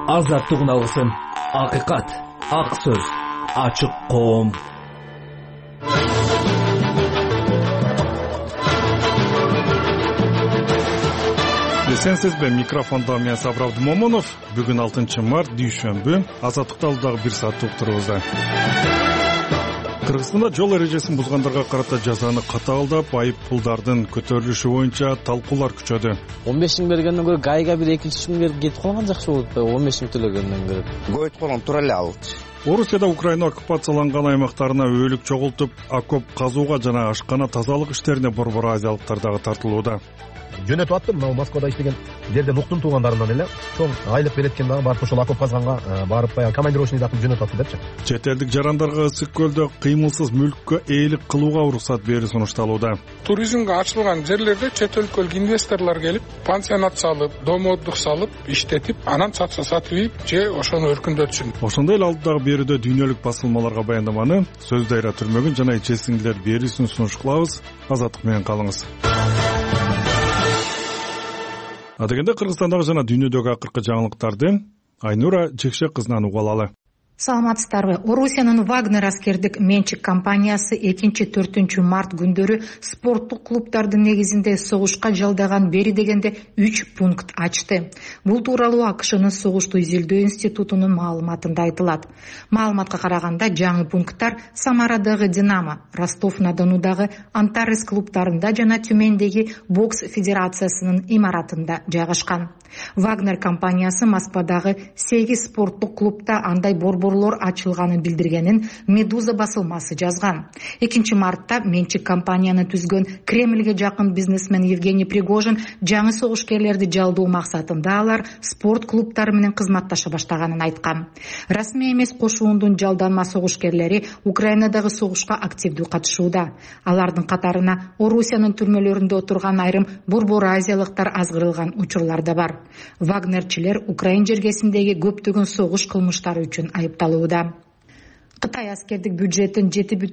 Азаттык алгысым, акыйкат, ак сөз, ачык коом. Сенсизбе, микрофонда мен Сабыр Абдымомунов. Бүгүн 6 март дүйшөмбү. Азаттыкта дагы 1 саат уктурубузда. Кыргызстанда жол эрежесин бузгандарга карата жазаны катаалдап, айып пулдардын көтөрүлүшү боюнча талкуулар күчөдү. 15 миң бергенден көрө гайга бир 2 миң берип кетип калган жакшы болот да, 15 миң төлөгөндөн көрө. Көйт колон тура эле алчу. Орусияда Украина оккупацияланган аймактарына өөлүк чогултуп, окоп казууга жана ашкана тазалык иштерине борбор азиялыктар дагы тартылууда. Жөнөтүп аттым, мына Москвада иштеген жерден уктум туугандарымдан эле. Чоң айлык берет экен дагы, барып ошол окоп казганга барып баягы командировочный дагы жөнөтүп атты депчи. Чет элдик жарандарга ысык көлдө кыймылсыз мүлккө ээлик кылууга уруксат берүү сунушталууда. Туризмге ачылган жерлерде чет өлкөлүк инвесторлор келип, пансионат салып, дом отдых салып, иштетип, анан сатса сатып ийип, же ошону өркүндөтсүн. Ошондой эле алдыдагы берүүдө дүйнөлүк басылмаларга баяндаманы сөз дайра түрмөгүн жана ичесиңдилер берүүсүн сунуш кылабыз. Азаттык менен калыңыз. Адегенде Кыргызстандагы жана дүйнөдөгү акыркы жаңылыктарды Айнура Чекше кызынан угуп алалы. Саламатсыздарбы. Орусиянын Вагнер аскердик менчик компаниясы 2-4 март күндөрү спорттук клубдардын негизинде согушка жалдаган бери дегенде 3 пункт ачты. Бул тууралуу АКШнын согушту изилдөө институтунун маалыматында айтылат. Маалыматка караганда жаңы пункттар Самарадагы Динамо, Ростов-на-Донудагы Антарес клубтарында жана Тюмендеги бокс федерациясынын имаратында жайгашкан. Вагнер компаниясы Москвадагы 8 спорттук клубта андай борборлор ачылганын билдиргенин Медуза басылмасы жазган. 2 мартта менчик компанияны түзгөн Кремльге жакын бизнесмен Евгений Пригожин жаңы согушкерлерди жалдоо максатында алар спорт клубтары менен кызматташа баштаганын айткан. Расмий эмес кошуундун жалданма согушкерлери Украинадагы согушка активдүү катышууда. Алардын катарына Орусиянын түрмөлөрүндө отурган айрым борбор азиялыктар азгырылган учурлар да бар. Вагнерчилер Украин жергесиндеги көптөгөн согуш кылмыштары үчүн айыпталууда. Кытай аскердик бюджетин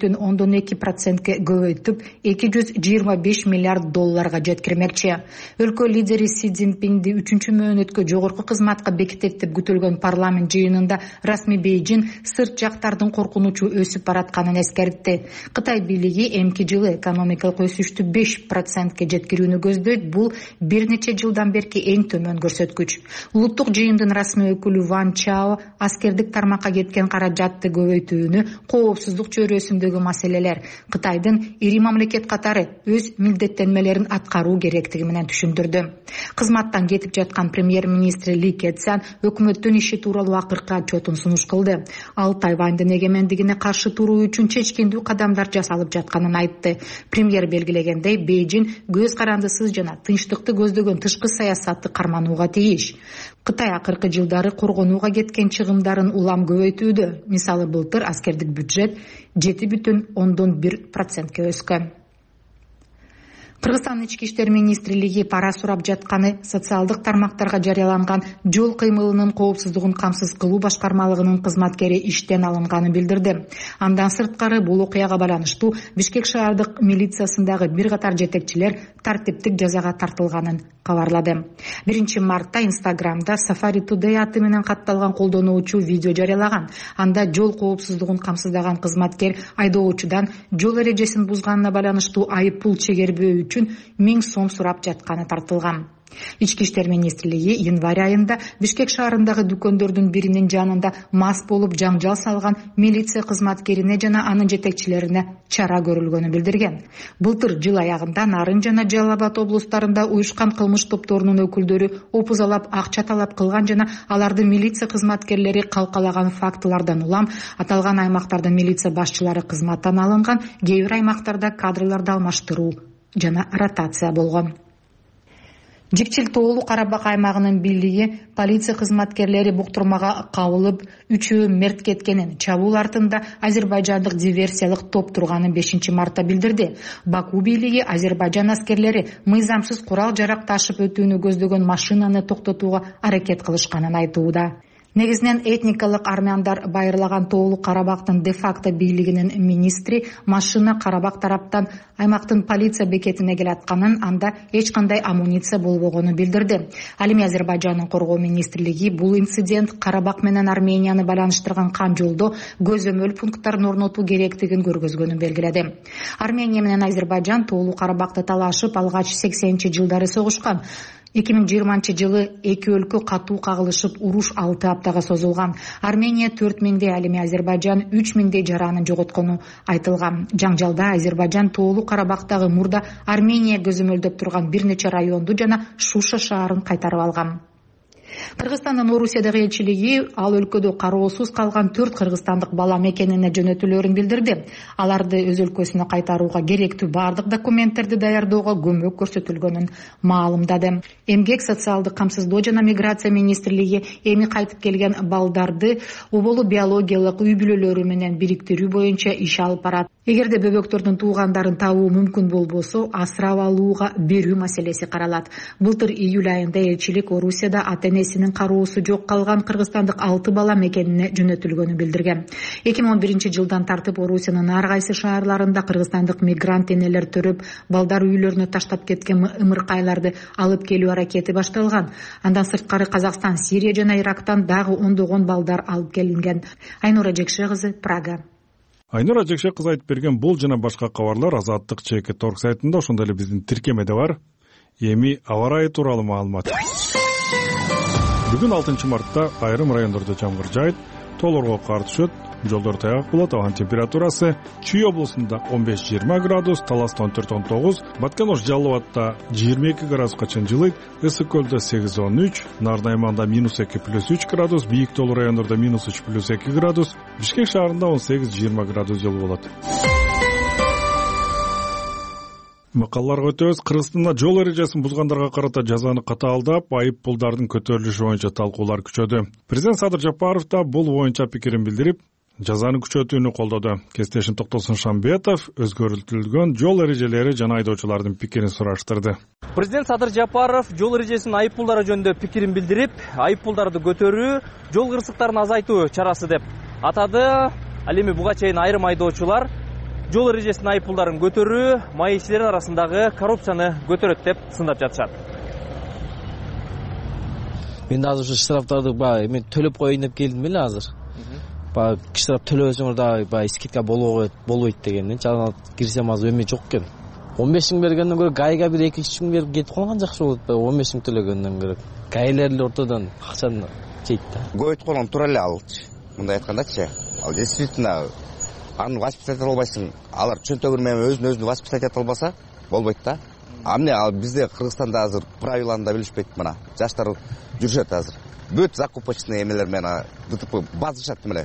7,2%ке көбөйтүп, 225 миллиард долларга жеткирмекчи. Өлкө лидери Си Цзиньпинди 3-мөөнөткө жогорку кызматка бекитет деп күтүлгөн парламент жыйынында расмий Бейжин сырт жактардын коркунучу өсүп баратканын эскертти. Кытай бийлиги эмки жылы экономикалык өсүштү 5%ке жеткирүүнү көздөйт. Бул бир нече жылдан берки эң төмөн көрсөткүч. Улуттук жыйындын расмий өкүлү Ван Чао аскердик тармакка кеткен каражатты көбөйтүү коопсуздук чөйрөсүндөгү маселелер Кытайдын ири мамлекет катары өз милдеттенмелерин аткаруу керектиги менен түшүндүрдү. Кызматтан кетип жаткан премьер-министр Ли Кэцян өкмөттүн иши тууралуу акыркы отчетун сунуш кылды. Ал Тайвандын эгемендигине каршы туруу үчүн чечкиндүү кадамдар жасалып жатканын айтты. Премьер белгилегендей, Бейжин көз карандысыз жана тынчтыкты көздөгөн тышкы саясатты карманууга тийиш. Кытай акыркы жылдары коргонууга кеткен чыгымдарын улам көбөйтүүдө. Мисалы, былтыр аскердик бюджет 7,1%ке өскөн. Кыргызстан ички иштер министрлиги пара сурап жатканы социалдык тармактарга жарыяланган жол кыймылынын коопсуздугун камсыз кылуу башкармалыгынын кызматкери иштен алынганын билдирди. Андан сырткары бул окуяга байланыштуу Бишкек шаардык милициясындагы бир катар жетекчилер тартиптик жазага тартылганын кабарлады. 1 мартта Инстаграмда Safari Today аты менен катталган колдонуучу видео жарыялаган. Анда жол коопсуздугун камсыздаган кызматкер айдоочудан жол эрежесин бузганына байланыштуу айып пул чегербөө үчүн 1000 сом сурап жатканы тартылган. Ички иштер министрлиги январь айында Бишкек шаарындагы дүкөндөрдүн биринин жанында мас болуп жаңжал салган милиция кызматкерине жана анын жетекчилерине чара көрүлгөнү билдирген. Былтыр жыл аягында Нарын жана Жалал Абад облустарында уюшкан кылмыш топторунун өкүлдөрү опузалап акча талап кылган жана аларды милиция кызматкерлери калкалаган фактылардан улам аталган аймактарда милиция башчылары кызматтан алынган, кээ бир аймактарда кадрларды алмаштыруу жана ротация болгон. Жикчил Тоолу Карабак аймагынын бийлиги полиция кызматкерлери буктурмага кабылып, 3-өө мерт кеткенин, чабуул артында азербайжандык диверсиялык топ турганын 5 мартта билдирди. Баку бийлиги Азербайжан аскерлери мыйзамсыз курал жарак ташып өтүүнү көздөгөн машинаны токтотууга аракет кылышканын айтууда. Негизинен этникалык армяндар байырлаган Тоолу Карабактын де-факто бийлигинин министри машина Карабак тараптан аймактын полиция бекетине келатканын, анда эч кандай амуниция болбогонун билдирди. Ал эми Азербайжандын коргоо министрлиги бул инцидент Карабак менен Арменияны байланыштырган кан жолдо көзөмөл пункттарын орнотуу керектигин көргөзгөнүн белгиледи. Армения менен Азербайжан Тоолу Карабакты талашып алгач 80-жылдары согушкан. 2020 жылы эки өлкө катуу кагылышып, уруш 6 аптага созулган. Армения 4000, ал эми Азербайжан 3000 жаранын жоготкону айтылган. Жаңжалда Азербайжан Тоолу Карабактагы мурда Армения көзөмөлдөп турган бир нече районду жана Шуша шаарын кайтарып алган. Кыргызстандын Орусиядагы элчилиги ал өлкөдө кароосуз калган 4 кыргызстандык бала мекенине жөнөтүлөрүн билдирди. Аларды өз өлкөсүнө кайтарууга керектүү бардык документтерди даярдоого көмөк көрсөтүлгөнүн маалымдады. Эмгек, социалдык камсыздоо жана миграция министрлиги эми кайтып келген балдарды оболу биологиялык үй бүлөлөрү менен бириктирүү боюнча иш алып барат. Эгерде бөбөктөрдүн туугандарын табуу мүмкүн болбосо, асырап алууга берүү маселеси каралат. Былтыр июль айында элчилик Орусияда ата-энесинин кароосу жок калган кыргызстандык 6 бала мекенине жөнөтүлгөнүн билдирген. 2011 жылдан тартып Орусиянын ар кайсы шаарларында кыргызстандык мигрант энелер төрөп, балдар үйлөрүнө таштап кеткен ымыркайларды алып келүү аракети башталган. Андан сырткары Казакстан, Сирия жана Ирактан дагы ондогон балдар алып келинген. Айнура Жекше кызы, Прага. Айнура Жекше кызы айтып берген бул жана башка кабарлар Азаттык ЧК.орг сайтында, ошондой эле биздин тиркемеде бар. Эми аба ырайы тууралуу маалымат. Бүгүн 6 мартта айрым райондордо жамгыр жаайт, тоолорго кар түшөт, жолдор таяк болот. Абанын температурасы Чүй облусунда 15-20 градус, Таласта 14-19, Баткен-Ош Жалал-Абадта 22 градуска чейин жылыйт, Ысык көлдө 8-13, Нарда аймагында -2+3 градус, бийик тоолуу райондордо -3+2 градус, Бишкек шаарында 18-20 градус жыл болот. Макалларга өтөбүз. Кыргызстанда жол эрежесин бузгандарга карата жазаны катаалдап, айып пулдардын көтөрүлүшү боюнча талкуулар күчөдү. Президент Садыр Жапаров да бул боюнча пикирин билдирип, жазаны күчөтүүнү колдоду. Кесиптешим Токтосун Шамбетов өзгөртүлгөн жол эрежелери жана айдоочулардын пикирин сураштырды. Президент Садыр Жапаров жол эрежесинин айып пулдары жөнүндө пикирин билдирип, айып пулдарды көтөрүү жол кырсыктарын азайтуу чарасы деп атады. Ал эми буга чейин айрым айдоочулар жол эрежесинин айып пулдарын көтөрүү маекчилердин арасындагы коррупцияны көтөрөт деп сындап жатышат. Мен азыр ушу штрафтарды мен төлөп коеюн деп келдим эле азыр. Штраф төлөбөсөңөр дагы скидка болбойт дегенден жана кирсем азыр эме жок экен. 15 миң бергенден көрө гайга бир 2-3 миң берип кетип калган жакшы болот. 15 миң төлөгөндөн көрө гайлер эле ортодон акчаны жейт да. Көйт колон тура эле алчы. Мындай айткандачы, ал действительно аны воспитать албайсың. Алар чөнтөгүн менен өзүн воспитать ете албаса болбойт да. Амне ал бизде Кыргызстанда азыр правиланы да билишпейт мына. Жаштар жүрүшөт азыр. Бүт закупочный эмелер менен ДТП базышат меле.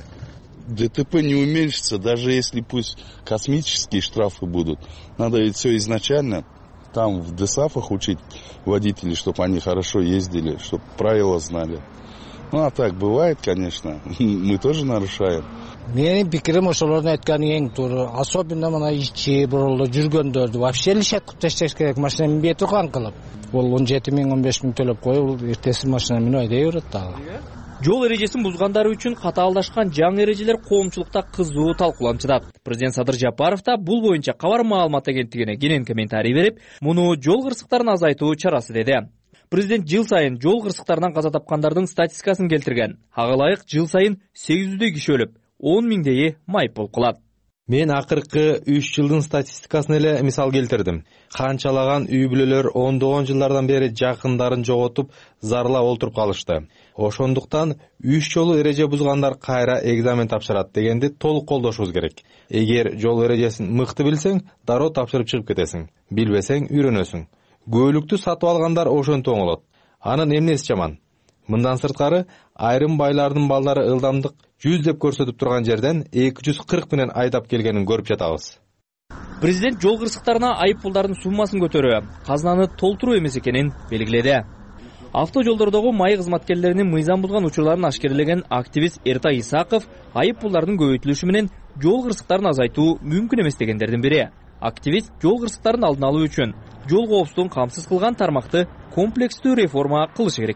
ДТП не уменьшится, даже если пусть космические штрафы будут. Надо ведь все изначально там в ДСАФах учить водителей, чтобы они хорошо ездили, чтобы правила знали. Ну а так бывает, конечно, мы тоже нарушаем. Менин пикирим ошолордун айтканы эң туура. Особенно мына ичи бурулду жүргөндөрдү вообще лишаткып ташташ керек, машина минбей турган кылып. Бул 17 миң 15 миң төлөп коюп, эртеси машина минип айдай берет дагы. Жол эрежесин бузгандары үчүн катаалдашкан жаңы эрежелер коомчулукта кызуу талкууланып жатат. Президент Садыр Жапаров да бул боюнча Кабар маалымат агенттигине кенен комментарий берип, муну жол кырсыктарын азайтуу чарасы деди. Президент жыл сайын жол кырсыктарынан каза тапкандардын статистикасын келтирген. Ага ылайык жыл сайын 800 киши өлүп, 10 миңдейи майып кылат. Мен акыркы 3 жылдын статистикасын эле мисал келтирдим. Канчалаган үй бүлөлөр ондогон жылдардан бери жакындарын жоготуп, зарлап олтуруп калышты. Ошондуктан 3 жолу эреже бузгандар кайра экзамен тапшырат дегенди толук колдошубуз керек. Эгер жол эрежесин мыкты билсең, дароо тапшырып чыгып кетесиң. Билбесең үйрөнөсүң. Көөлүктү сатып алгандар ошентип оңолот. Анын эмнеси жаман? Мындан сырткары айрым байлардын балдары ылдамдык 100 деп көрсөтүп турган жерден 240 менен айдап келгенин көрүп жатабыз. Президент жол кырсыктарына айып пулдардын суммасын көтөрүү казынаны толтуруу эмес экенин белгиледи. Авто жолдордогу май кызматкерлеринин мыйзам бузган учурларын ашкерлеген активист Эртай Исаков айып пулдардын көбөйтүлүшү менен жол кырсыктарын азайтуу мүмкүн эмес дегендердин бири. Активист жол кырсыктарын алдын алуу үчүн жол коопсуздугун камсыз кылган тармакты комплекстүү реформа кылышы керек дейт.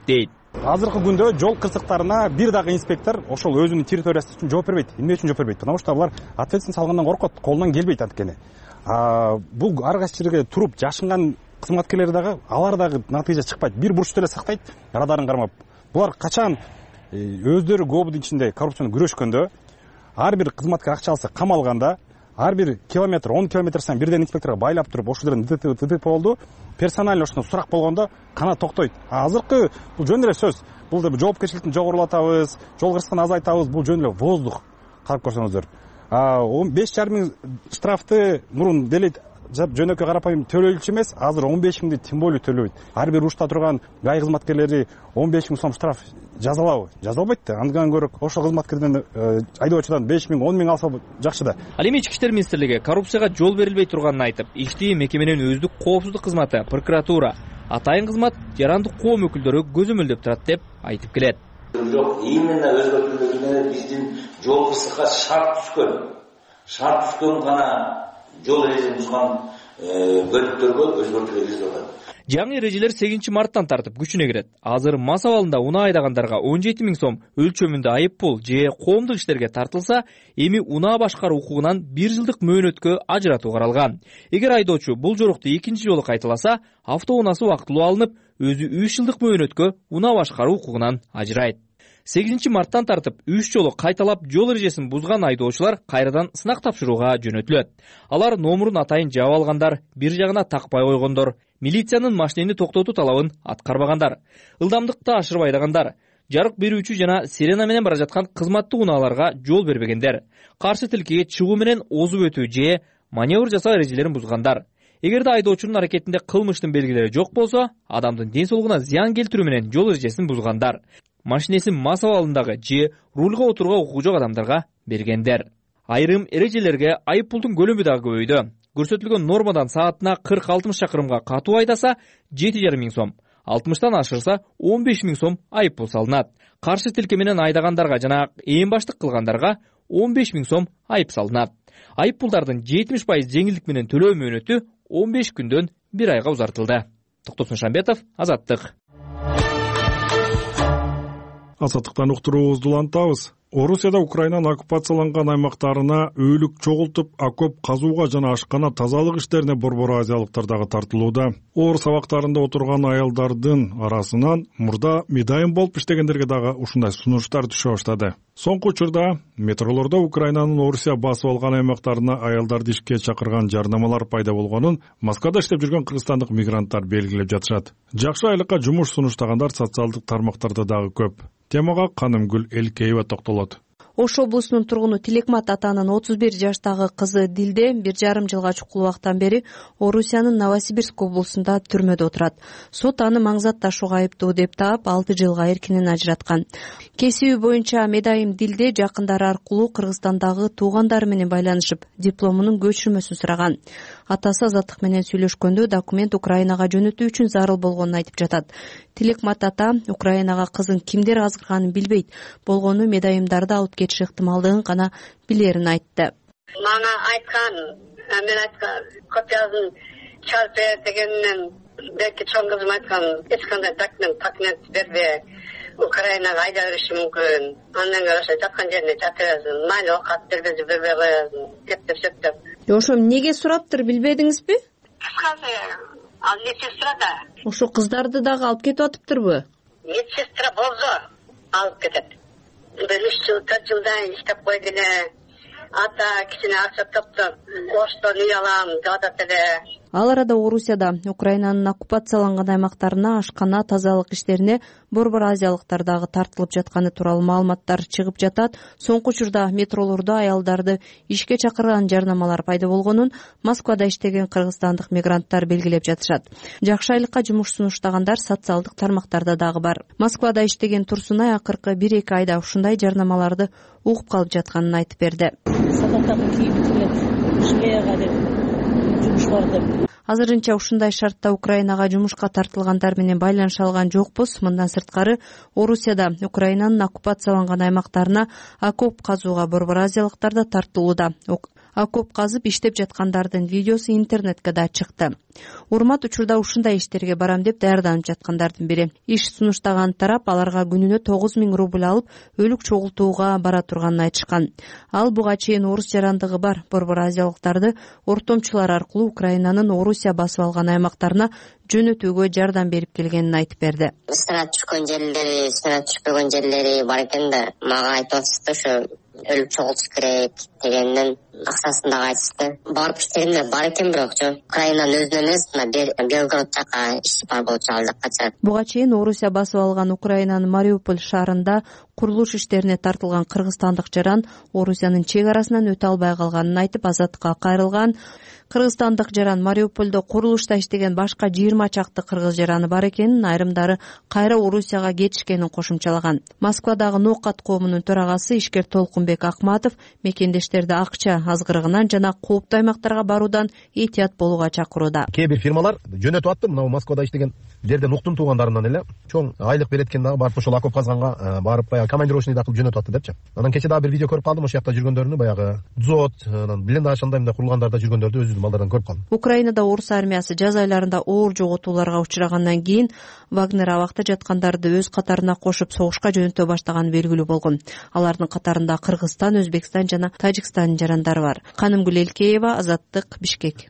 Азыркы күндө жол кырсыктарына бир дагы инспектор ошол өзүнүн территориясы үчүн жооп бербейт. Эмне үчүн жооп бербейт? Потому что алар ответственность алгандан коркот, колунан келбейт анткени. Бул ар кайсы жерге туруп жашынган кызматкерлер дагы, алар дагы натыйжа чыкпайт. Бир бурчта эле сактайт, радарын кармап. Булар качан өздөрү КОБдун ичинде коррупцияны күрөшкөндө, ар бир кызматкер акча алса камалганда, ар бир километр, 10 километр сайын бирден инспекторго байлап туруп, ошол жерден ДТП болду, персонально ошондо сурак болгондо кана токтойт. Азыркы бул жөн эле сөз. Бул да жоопкерчиликти жогорулатабыз, жол кырсыгын азайтабыз, бул жөн эле воздух. Карап көрсөңүздөр. 5,5 миң штрафты мурун делет жөнөкөй карапайым төлөйлүчү эмес, азыр 15 миңди тем более төлөйт. Ар бир урушта турган ГАИ кызматкерлери 15 миң сом штраф жазалабы? Жазалбайт да. Андан көрө ошол кызматкерден айдоочудан 5 миң, 10 миң алса жакшы да. Ал эми Ички иштер министрлиги коррупцияга жол берилбей турганын айтып, иштии мекеменин өздүк коопсуздук кызматы, прокуратура, атайын кызмат, жарандык коом өкүлдөрү көзөмөлдөп турат деп айтып келет. Жок, именно өзгөртүлгөн биздин жол кырсыкка шарт түшкөн гана жол эрежесин бузган бөлүктөргө өзгөртүүлөр киргизилет. Жаңы эрежелер 8 марттан тартып күчүнө кирет. Азыр мас абалында унаа айдагандарга 17 миң сом өлчөмүндө айып пул же коомдук иштерге тартылса, эми унаа башкаруу укугунан 1 жылдык мөөнөткө ажыратуу каралган. Эгер айдоочу бул жорукту экинчи жолу кайталаса, автоунаасы убактылуу алынып, өзү 3 жылдык мөөнөткө унаа башкаруу укугунан ажырайт. 8 марттан тартып 3 жолу кайталап жол эрежесин бузган айдоочулар кайрадан сынак тапшырууга жөнөтүлөт. Алар номурун атайын жаап алгандар, бир жагына такпай койгондор, милициянын машинени токтотуу талабын аткарбагандар, ылдамдыкты ашырып айдагандар, жарык берүүчү жана сирена менен бара жаткан кызматтуу унааларга жол бербегендер, каршы тилкеге чыгуу менен озуп өтүү же маневр жасоо эрежелерин бузгандар. Эгерде айдоочунун аракетинде кылмыштын белгилери жок болсо, адамдын ден соолугуна зыян келтирүү менен жол эрежесин бузгандар, машинесин мас абалындагы же рулга отурууга укугу жок адамдарга бергендер. Айрым эрежелерге айып пулдун көлөмү дагы көбөйдү. Көрсөтүлгөн нормадан саатына 40-60 чакырымга катуу айдаса 7,5 миң сом, 60тан ашырса 15 миң сом айып пул салынат. Каршы тилке менен айдагандарга жана ээн баштык кылгандарга 15 миң сом айып салынат. Айып пулдардын 70% жеңилдик менен төлөө мөөнөтү 15 күндөн 1 айга узартылды. Токтосун Шамбетов, Азаттык. Азаттыктан уктуруубузду улантабыз. Орусияда Украинанын оккупацияланган аймактарына өөлүк чогултуп, окоп казууга жана ашкана тазалык иштерине борбор азиялыктар дагы тартылууда. Оор сабактарында отурган аялдардын арасынан мурда медайым болуп иштегендерге дагы ушундай сунуштар түшө баштады. Соңку учурда метролордо Украинанын Орусия басып алган аймактарына аялдарды ишке чакырган жарнамалар пайда болгонун Москвада иштеп жүргөн кыргызстандык мигранттар белгилеп жатышат. Жакшы айлыкка жумуш сунуштагандар социалдык тармактарда дагы көп. Темага Канымгүл Элкеева токтолот. Ош облусунун тургуну Тилекмат атанын 31 жаштагы кызы Дилде 1,5 жылга чукул убакыттан бери Орусиянын Новосибирск облусунда түрмөдө отурат. Сот аны маңзат ташууга айыптуу деп таап 6 жылга эркинен ажыраткан. Кесиби боюнча медайым Дилде жакындары аркылуу Кыргызстандагы туугандары менен байланышып, дипломунун көчүрмөсүн сураган. Атасы Азаттык менен сүйлөшкөндө документ Украинага жөнөтүү үчүн зарыл болгонун айтып жатат. Тилекмат ата Украинага кызын кимдер азгырганын билбейт, болгону медайымдарды алып кетиш ыктымалдыгын гана билерин айтты. Мана айткан, мен айткан, копиясын чалып бер дегенмен, белки чоң кызым айткан, эч кандай документ бербе, Украинага айда бериши мүмкүн. Андан көрө ошо жаткан жерине жата берсин, майлы оокат бербези бербей коесун, деп сөктөп. Ошо эмнеге сураптыр, билбедиңизби? Ал медсестрада. Ошо кыздарды дагы алып кетип атыптырбы? Медсестра болсо алып кетет. 3 жыл, 4 жылдан иштеп койгуна ата кичине акча топтоп, Оштон үй алам деп атат эле. Ал арада Орусияда Украинанын оккупацияланган аймактарына ашкана тазалык иштерине борбор азиялыктар дагы тартылып жатканы тууралуу маалыматтар чыгып жатат. Соңку учурда метролордо аялдарды ишке чакырган жарнамалар пайда болгонун Москвада иштеген кыргызстандык мигранттар белгилеп жатышат. Жакшы айлыкка жумуш сунуштагандар социалдык тармактарда дагы бар. Москвада иштеген Турсунай акыркы 1-2 айда ушундай жарнамаларды угуп калып жатканын айтып берди. Азырынча ушундай шартта Украинага жумушка тартылгандар менен байланыша алган жокпуз. Мындан сырткары Орусияда Украинанын оккупацияланган аймактарына окоп казууга борбор азиялыктар да тартылууда. окоп казып иштеп жаткандардын видеосу интернетке да чыкты. Урмат учурда ушундай иштерге барам деп даярданып жаткандардын бири. Иш сунуштаган тарап аларга күнүнө 9000 рубль алып, өлүк чогултууга бара турганын айтышкан. Ал буга чейин орус жарандыгы бар борбор азиялыктарды ортомчулар аркылуу Украинанын Орусия басып алган аймактарына жөнөтүүгө жардам берип келгенин айтып берди. Снаряд түшкөн жерлери, снаряд түшпөгөн жерлери бар экен да, мага айтып атышты, ошо өлүк чогултуш керек дегенден аксасын дагы айтышты. Барып иштегенде бар экен, бирок Украинанын өзүнөн эмес, Белгород жака иш бар болчу, ал жакка. Буга чейин Орусия басып алган Украинанын Мариуполь шаарында курулуш иштерине тартылган кыргызстандык жаран Орусиянын чек арасынан өтө албай калганын айтып азаттыкка кайрылган. Кыргызстандык жаран Мариупольдо курулушта иштеген башка 20 чакты кыргыз жараны бар экенин, айрымдары кайра Орусияга кетишкенин кошумчалаган. Москвадагы Ноокат коомунун төрагасы ишкер Толкунбек Акматов мекендештерди акча азгырыгынан жана кооптуу аймактарга баруудан этият болууга чакырууда. Кээ бир фирмалар жөнөтүп атты, мына Москвада иштеген дерден уктум туугандарынан эле чоң айлык берет экен дагы, барып ошол окоп казганга барып баягы командировочный да кылып жөнөтүп атты депчи. Анан кече дагы бир видео көрүп калдым, ошол жакта жүргөндөрүнү, баягы дзот, блиндаж андай мындай курулгандарда жүргөндөрдү өзүм балдардан көрүп калдым. Украинада орус армиясы жаз айларында оор жоготууларга учрагандан кийин Вагнер абакта жаткандарды өз катарына кошуп согушка жөнөтө баштаганы белгилүү болгон. Алардын катарында Кыргызстан, Өзбекстан жана Тажикстандын жарандары бар. Канымгүл Элкеева, Азаттык, Бишкек.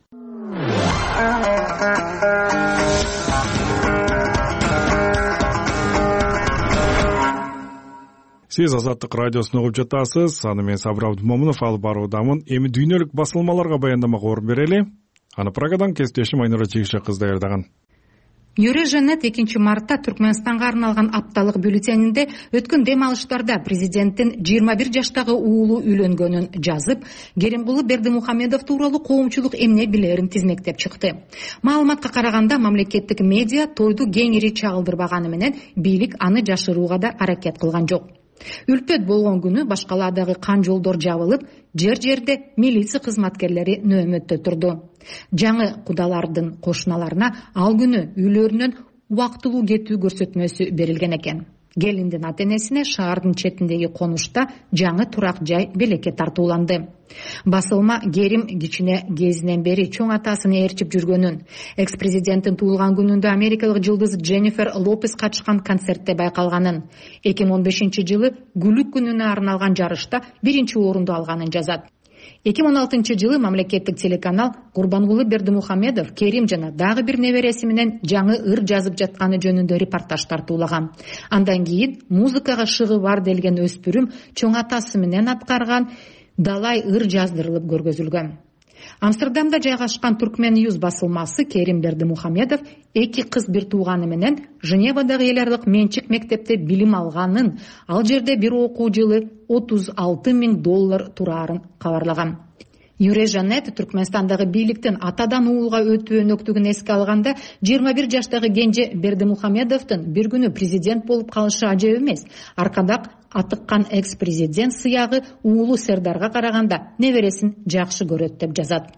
Сиз Азаттык радиосун угуп жатасыз. Аны мен Сабыр Абдымомунов алып баруудамын. Эми дүйнөлүк басылмаларга баяндамага орун берели. Аны Прагадан кесиптешим Айнура Жигишек даярдаган. Юрежанет 2 мартта Түркмөнстанга арналган апталык бюллетенинде өткөн дем алыштарда президенттин 21 жаштагы уулу үйлөнгөнүн жазып, Керимкулы Бердимухамедов тууралуу коомчулук эмне билерин тизмектеп чыкты. Маалыматка караганда мамлекеттик медиа тойду кеңири чагылдырбаганы менен бийлик аны жашырууга да аракет кылган жок. Үлпөт болгон күнү башкаладагы кан жолдор жабылып, жер-жерде милиция кызматкерлери нөөмөттө турду. Жаңы кудалардын кошуналарына ал күнү үйлөрүнөн убактылуу кетүү көрсөтмөсү берилген экен. Келиндин ата-энесине шаардын четиндеги конушта жаңы турак жай белекке тартууланды. Басылма Керим кичине кезинен бери чоң атасын ээрчип жүргөнүн, экс-президенттин туулган күнүндө америкалык жылдыз Дженнифер Лопес катышкан концертте байкалганын, 2015 жылы Гүлүк күнүнө арналган жарышта 1-орунду алганын жазат. 2016 жылы мамлекеттик телеканал Курбангулы Бердимухамедов Керим жана дагы бир небереси менен жаңы ыр жазып жатканы жөнүндө репортаж тартуулаган. Андан кийин музыкага шыгы бар делген өспүрүм чоң атасы менен аткарган далай ыр жаздырылып көргөзүлгөн. Амстердамда жайгашкан Түркмен Юз басылмасы Керим Бердимухамедов 2 кыз бир тууганы менен Женевадагы эл аралык менчик мектепте билим алганын, ал жерде бир окуу жылы $36,000 тураарын кабарлаган. Юрежанет Түркмөнстандагы бийликтин атадан уулга өтүү өнөктүгүн эске алганда 21 жаштагы кенже Бердимухамедовдун бир күнү президент болуп калышы ажеп эмес. Аркадак атыккан экс-президент сыягы уулу Сердарга караганда небересин жакшы көрөт деп жазат.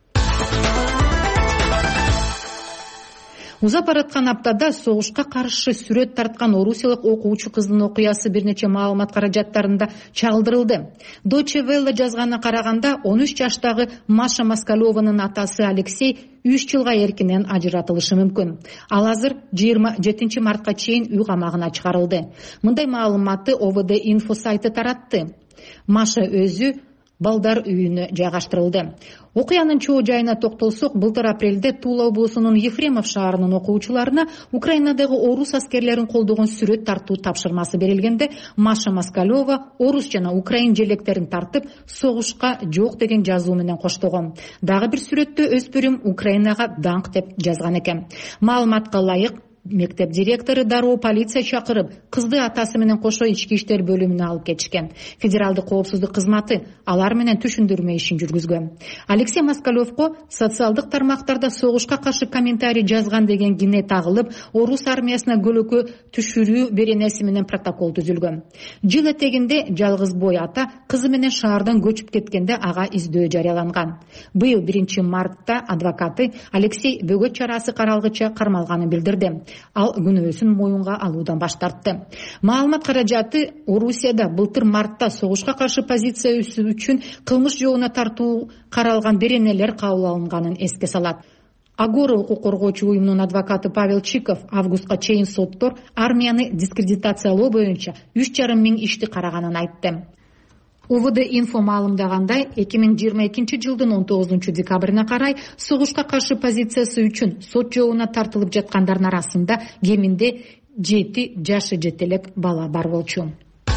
Узап бараткан аптада согушка каршы сүрөт тарткан орусиялык окуучу кыздын окуясы бир нече маалымат каражаттарында чагылдырылды. Deutsche Welle жазганына караганда 13 жаштагы Маша Москалеванын атасы Алексей 3 жылга эркинен ажыратылышы мүмкүн. Ал азыр 27 мартка чейин үй камагына чыгарылды. Мындай маалыматты ОВД инфо сайты таратты. Маша өзү балдар үйүнө жайгаштырылды. Окуянын чоо жайына токтолсок, былтыр апрелде Тула облусунун Ефремов шаарынын окуучуларына Украинадагы орус аскерлерин колдогон сүрөт тартуу тапшырмасы берилгенде, Маша Москалева орус жана украин желектерин тартып, согушка жок деген жазуу менен коштогон. Дагы бир сүрөттө өспүрүм Украинага даңк деп жазган экен. Маалыматка ылайык, мектеп директору дароо полиция чакырып, кызды атасы менен кошо ички иштер бөлүмүнө алып кетишкен. Федералдык коопсуздук кызматы алар менен түшүндүрмө ишин жүргүзгөн. Алексей Москалевко социалдык тармактарда согушка каршы комментарий жазган деген кине тагылып, орус армиясына көлөкө түшүрүү беренеси менен протокол түзүлгөн. Жыл этегинде жалгыз бой ата кызы менен шаардан көчүп кеткенде ага издөө жарыяланган. Быйыл 1 мартта адвокаты Алексей бөгөт чарасы каралгыча кармалганын билдирди. Ал күнөөсүн моюнга алуудан баш тартты. Маалымат каражаты Орусияда былтыр мартта согушка каршы позициясы үчүн кылмыш жообуна тартуу каралган беренелер кабыл алынганын эске салат. Агора укук коргоочу уюмунун адвокаты Павел Чиков августка чейин соттор армияны дискредитациялоо боюнча 3,5 миң ишти караганын айтты. УВД инфо маалымдагандай 2022 жылдын 19 декабрына карай согушка каршы позициясы үчүн сот жообуна тартылып жаткандардын арасында кеминде 7 жашы жете элек бала бар болчу.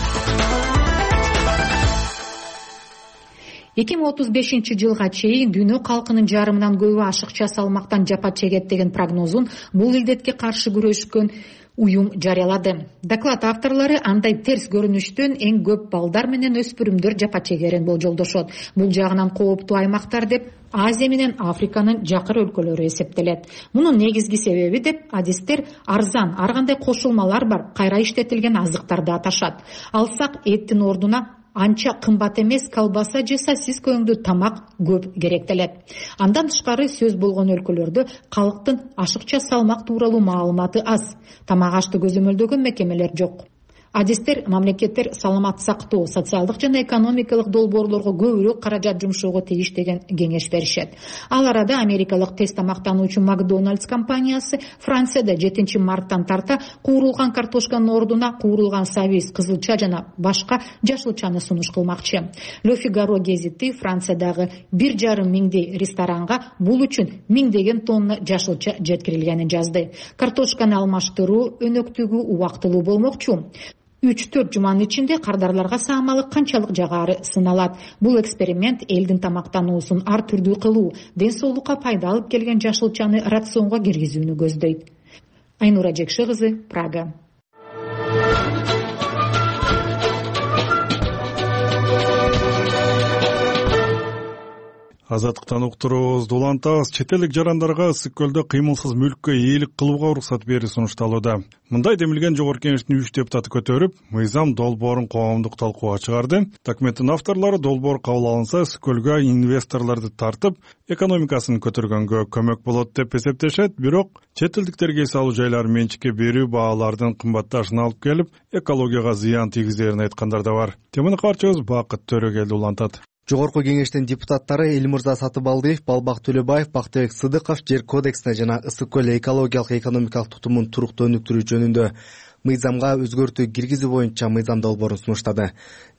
2035 жылга чейин дүйнө калкынын жарымынан көбү ашыкча салмактан жапа чегет деген прогнозун бул илдетке каршы күрөшкөн уюм жарыялады. Доклад авторлору андай терс көрүнүштөн эң көп балдар менен өспүрүмдөр жапа чегерин болжолдошот. Бул жагынан кооптуу аймактар деп Азия менен Африканын жакыр өлкөлөрү эсептелет. Мунун негизги себеби деп адистер арзан, ар кандай кошулмалар бар, кайра иштетилген азыктарды аташат. Алсак эттин ордуна анча кымбат эмес колбаса же сосис көңдүү тамак көп керектелет. Андан тышкары сөз болгон өлкөлөрдө калктын ашыкча салмак тууралуу маалыматы аз. Тамак ашты көзөмөлдөгөн мекемелер жок. Адистер мамлекеттер саламат сактоо, социалдык жана экономикалык долбоорлорго көбүрөөк каражат жумшоого тийиш деген кеңеш беришет. Ал арада америкалык тез тамактануучу Макдональдс компаниясы Францияда 7 марттан тарта куурулган картошканын ордуна куурулган сабиз, кызылча жана башка жашылчаны сунуш кылмакчы. Le Figaro гезити Франциядагы 1,5 миңдей ресторанга бул үчүн миңдеген тонна жашылча жеткирилгенин жазды. Картошканы алмаштыруу өнөктүгү убактылуу болмокчу. 3-4 жуманын ичинде кардарларга саамалык канчалык жагары сыналат. Бул эксперимент элдин тамактануусун ар түрдүү кылуу, ден соолукка пайда алып келген жашылчаны рационго киргизүүнү көздөйт. Айнура Жекши кызы, Прага. Азаттыктан уктурубуз. Дулантабыз чет элдик жарандарга ысык көлдө кыймылсыз мүлккө ээлик кылууга уруксат берүү сунушталууда. Мындай демилген жогорку кеңештин 3 депутаты көтөрүп, мыйзам долбоорун коомдук талкууга чыгарды. Документтин авторлору долбоор кабыл алынса, ысык көлгө инвесторлорду тартып, экономикасын көтөргөнгө көмөк болот деп эсептешет. Бирок чет элдиктерге эс алуу жайларын менчикке берүү баалардын кымбатташына алып келип, экологияга зыян тийгизерин айткандар да бар. Теманы каарчыбыз Бакыт Төрөгелди улантат. Жогорку кеңештин депутаттары Элмырза Сатыбалдиев, Балбак Төлөбаев, Бактыбек Сыдыков жер кодексине жана ысык көл экологиялык экономикалык тутумун туруктуу өнүктүрүү жөнүндө мыйзамга өзгөртүү киргизүү боюнча мыйзам долбоорун сунуштады.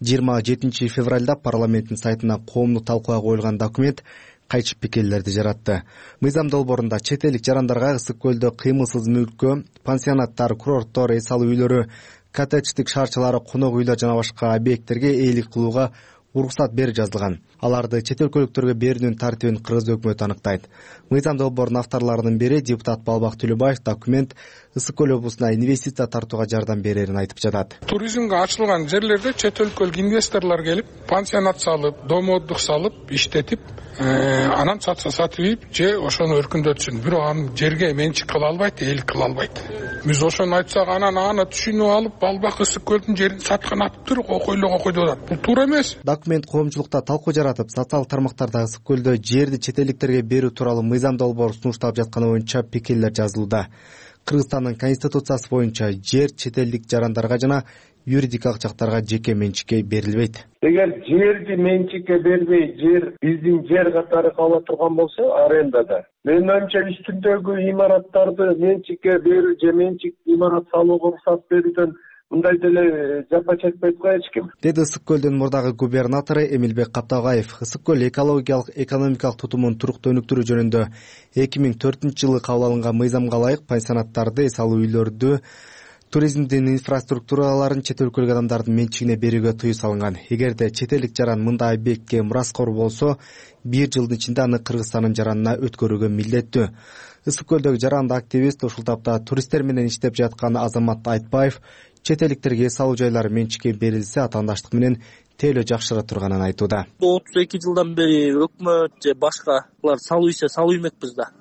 27 февралда парламенттин сайтына коомдук талкууга коюлган документ кайчы пикирлерди жаратты. Мыйзам долбоорунда чет элдик жарандарга ысык көлдө кыймылсыз мүлккө, пансионаттар, курорттор, эс алуу үйлөрү, коттедждик шаарчалары, конок үйлөр жана башка объекттерге ээлик кылууга уруксат бери жазылган. Аларды чет өлкөлүктөргө берүүнүн тартибин Кыргыз өкмөтү аныктайт. Мыйзам долбоорунун авторлорунун бири депутат Балбак Төлөбаев документ ысык көл облусуна инвестиция тартууга жардам берерин айтып жатат. Туризмге ачылган жерлерде чет өлкөлүк инвесторлор келип, пансионат салып, дом отдых салып, иштетип, анан сатып ийип, же ошону өркүндөтсүн. Бирок аны жерге менчик кыла албайт, ээлик кыла албайт. Биз ошону айтсак, анан аны түшүнүп алып, Балбак ысык көлдүн жерин саткан атыптыр, окойлоо деп. Бул туура эмес. Документ коомчулукта талкуу жаратып, социалдык тармактарда ысык көлдө жерди чет элдиктерге берүү тууралуу мыйзам долбоору сунушталып жатканы боюнча пикирлер жазылууда. Кыргызстандын конституциясы боюнча жер чет элдик жарандарга жана юридикалык жактарга жеке менчикке берилбейт. Эгер жерди менчикке бербей, жер биздин жер катары кала турган болсо, арендада. Менин оюмча үстүндөгү имараттарды менчикке берүү же менчик имарат салууга уруксат берүүдөн мындай деле жапа чекпейт го эч ким. Деди ысык көлдүн мурдагы губернатору Эмилбек Каптагаев. Ысык көл экологиялык экономикалык тутумун туруктуу өнүктүрүү жөнүндө 2004 жылы кабыл алынган мыйзамга ылайык пансионаттарды, эс алуу үйлөрдү, туризмдин инфраструктураларын чет өлкөлүк адамдардын менчигине берүүгө тыюу салынган. Эгерде чет элдик жаран мындай объектке мураскор болсо, 1 жылдын ичинде аны Кыргызстандын жаранына өткөрүүгө милдеттүү. Ысык көлдөгү жаранды активист, ушул тапта туристтер менен иштеп жаткан Азамат Айтбаев чет элдиктерге эс алуу жайлары менчикке берилсе, атаандаштык менен тейлөө жакшыра турганын айтууда. 32 жылдан бери өкмөт же башкалар салуу эмекпиз да.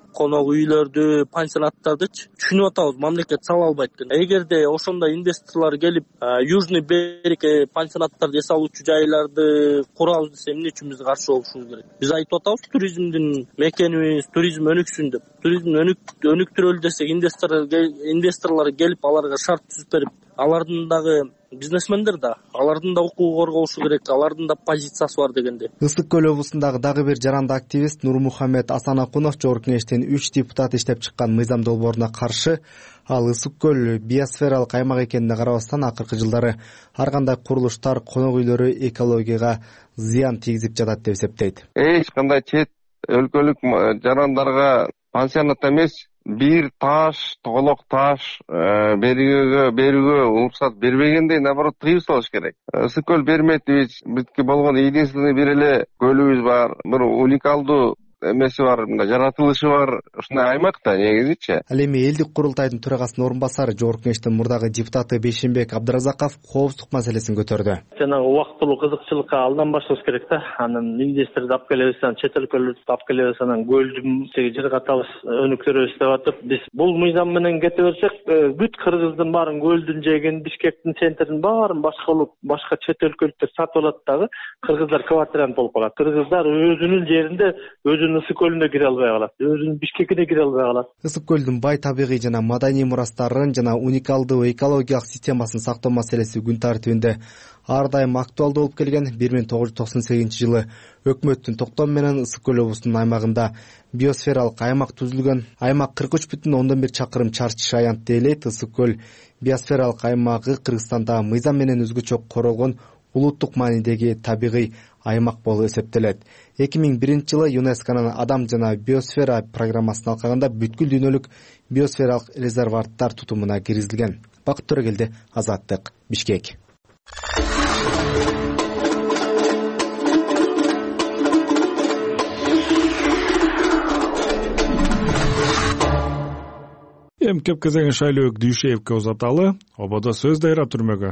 конок үйлөрдү, пансионаттардычы түшүнүп атабыз, мамлекет сала албайт экен. Эгерде ошондой инвесторлор келип южный берег пансионаттарды эс алуучу жайларды курабыз десе эмне үчүн биз каршы болушубуз керек? Биз айтып атабыз туризмдин мекенибиз, туризм өнүксүн деп. Туризм өнүктүрөлү десек, инвесторлор келип аларга шарт түзүп берип, алардын дагы бизнесмендер да, алардын да укугу корголушу керек, алардын да позициясы бар дегенде. Ысык көл облусундагы дагы бир жаранды активист Нурмухаммед Асанакунов Жогорку Кеңештин 3 депутаты иштеп чыккан мыйзам долбооруна каршы. Ал ысык көл биосфералык аймак экенине карабастан акыркы жылдары ар кандай курулуштар, конок үйлөрү экологияга зыян тийгизип жатат деп эсептейт. Эч кандай чет өлкөлүк жарандарга пансионат эмес, бир таш, тоголок таш берүүгө уруксат бербегендей, наоборот, тыюу салыш керек. Ысык көл берметибиз, бизге болгон единственный бир эле көлүбүз бар, бир уникалдуу эмеси бар, жаратылышы бар, ушундай аймак да негизичи. Ал эми элдик курултайдын төрагасынын орун басары, Жогорку Кеңештин мурдагы депутаты Бейшенбек Абдыразаков коопсуздук маселесин көтөрдү. Жанагы убактылуу кызыкчылыкка алданбашыбыз керек да. Анан инвесторду алып келебиз, чет өлкөлөрдү алып келебиз, анан көлдү жыргатабыз, өнүктүрөбүз деп атып, биз бул мыйзам менен кете берсек, бүт Кыргыздын баарын, көлдүн жээгин, Бишкектин центрин баарын башка чет өлкөлүктөр сатып алат дагы, кыргыздар квартирант болуп калат. Кыргыздар өзүнүн жеринде ысык көлүнө кире албай калат, өзүнүн Бишкекине кире албай калат. Ысык көлдүн бай табигый жана маданий мурастарын жана уникалдуу экологиялык системасын сактоо маселеси күн тартибинде ар дайым актуалдуу болуп келген. 1998-жылы өкмөттүн токтому менен Ысык көл облусунун аймагында биосфералык аймак түзүлгөн. Аймак 43,1 чакырым чарчы шаянт дейлейт. Ысык көл биосфералык аймагы Кыргызстанда мыйзам менен өзгөчө королгон улуттук маанидеги табигый аймак болуп эсептелет. 2001-жылы ЮНЕСКОнун адам жана биосфера программасына алкаганда бүткүл дүйнөлүк биосфералык резерваттар тутумуна киргизилген. Бакыт Төрөгелди, Азаттык, Бишкек. Эм кеп кезеген Шайлөөк Дүйшеевке узаталы, ободо сөз дайра түрмөгө.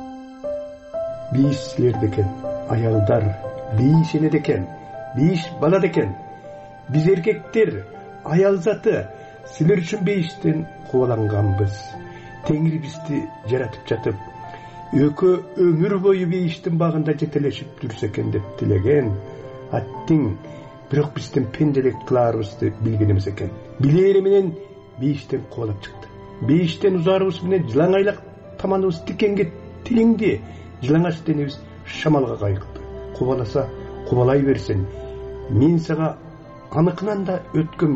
Бииш силерде экен, аялдар, бииш энеде экен, бииш балада экен. Биз эркектер, аял заты, силер үчүн бейиштен кубаланганбыз. Теңир бизди жаратып жатып, өкө өмүр бою бейиштин багында жетелешип жүрсө экен деп тилеген. Аттың, бирок биздин пенделик кылаарыбызды билген эмес экен. Билери менен бейиштен кубалап чыкты. Бейиштен узарыбыз менен жылаңайлак таманыбыз тикенге тилиңди. Жылаңаш денебиз шамалга кайыкты. Кубаласа кубалай берсин. Мен сага аныкынан да өткөн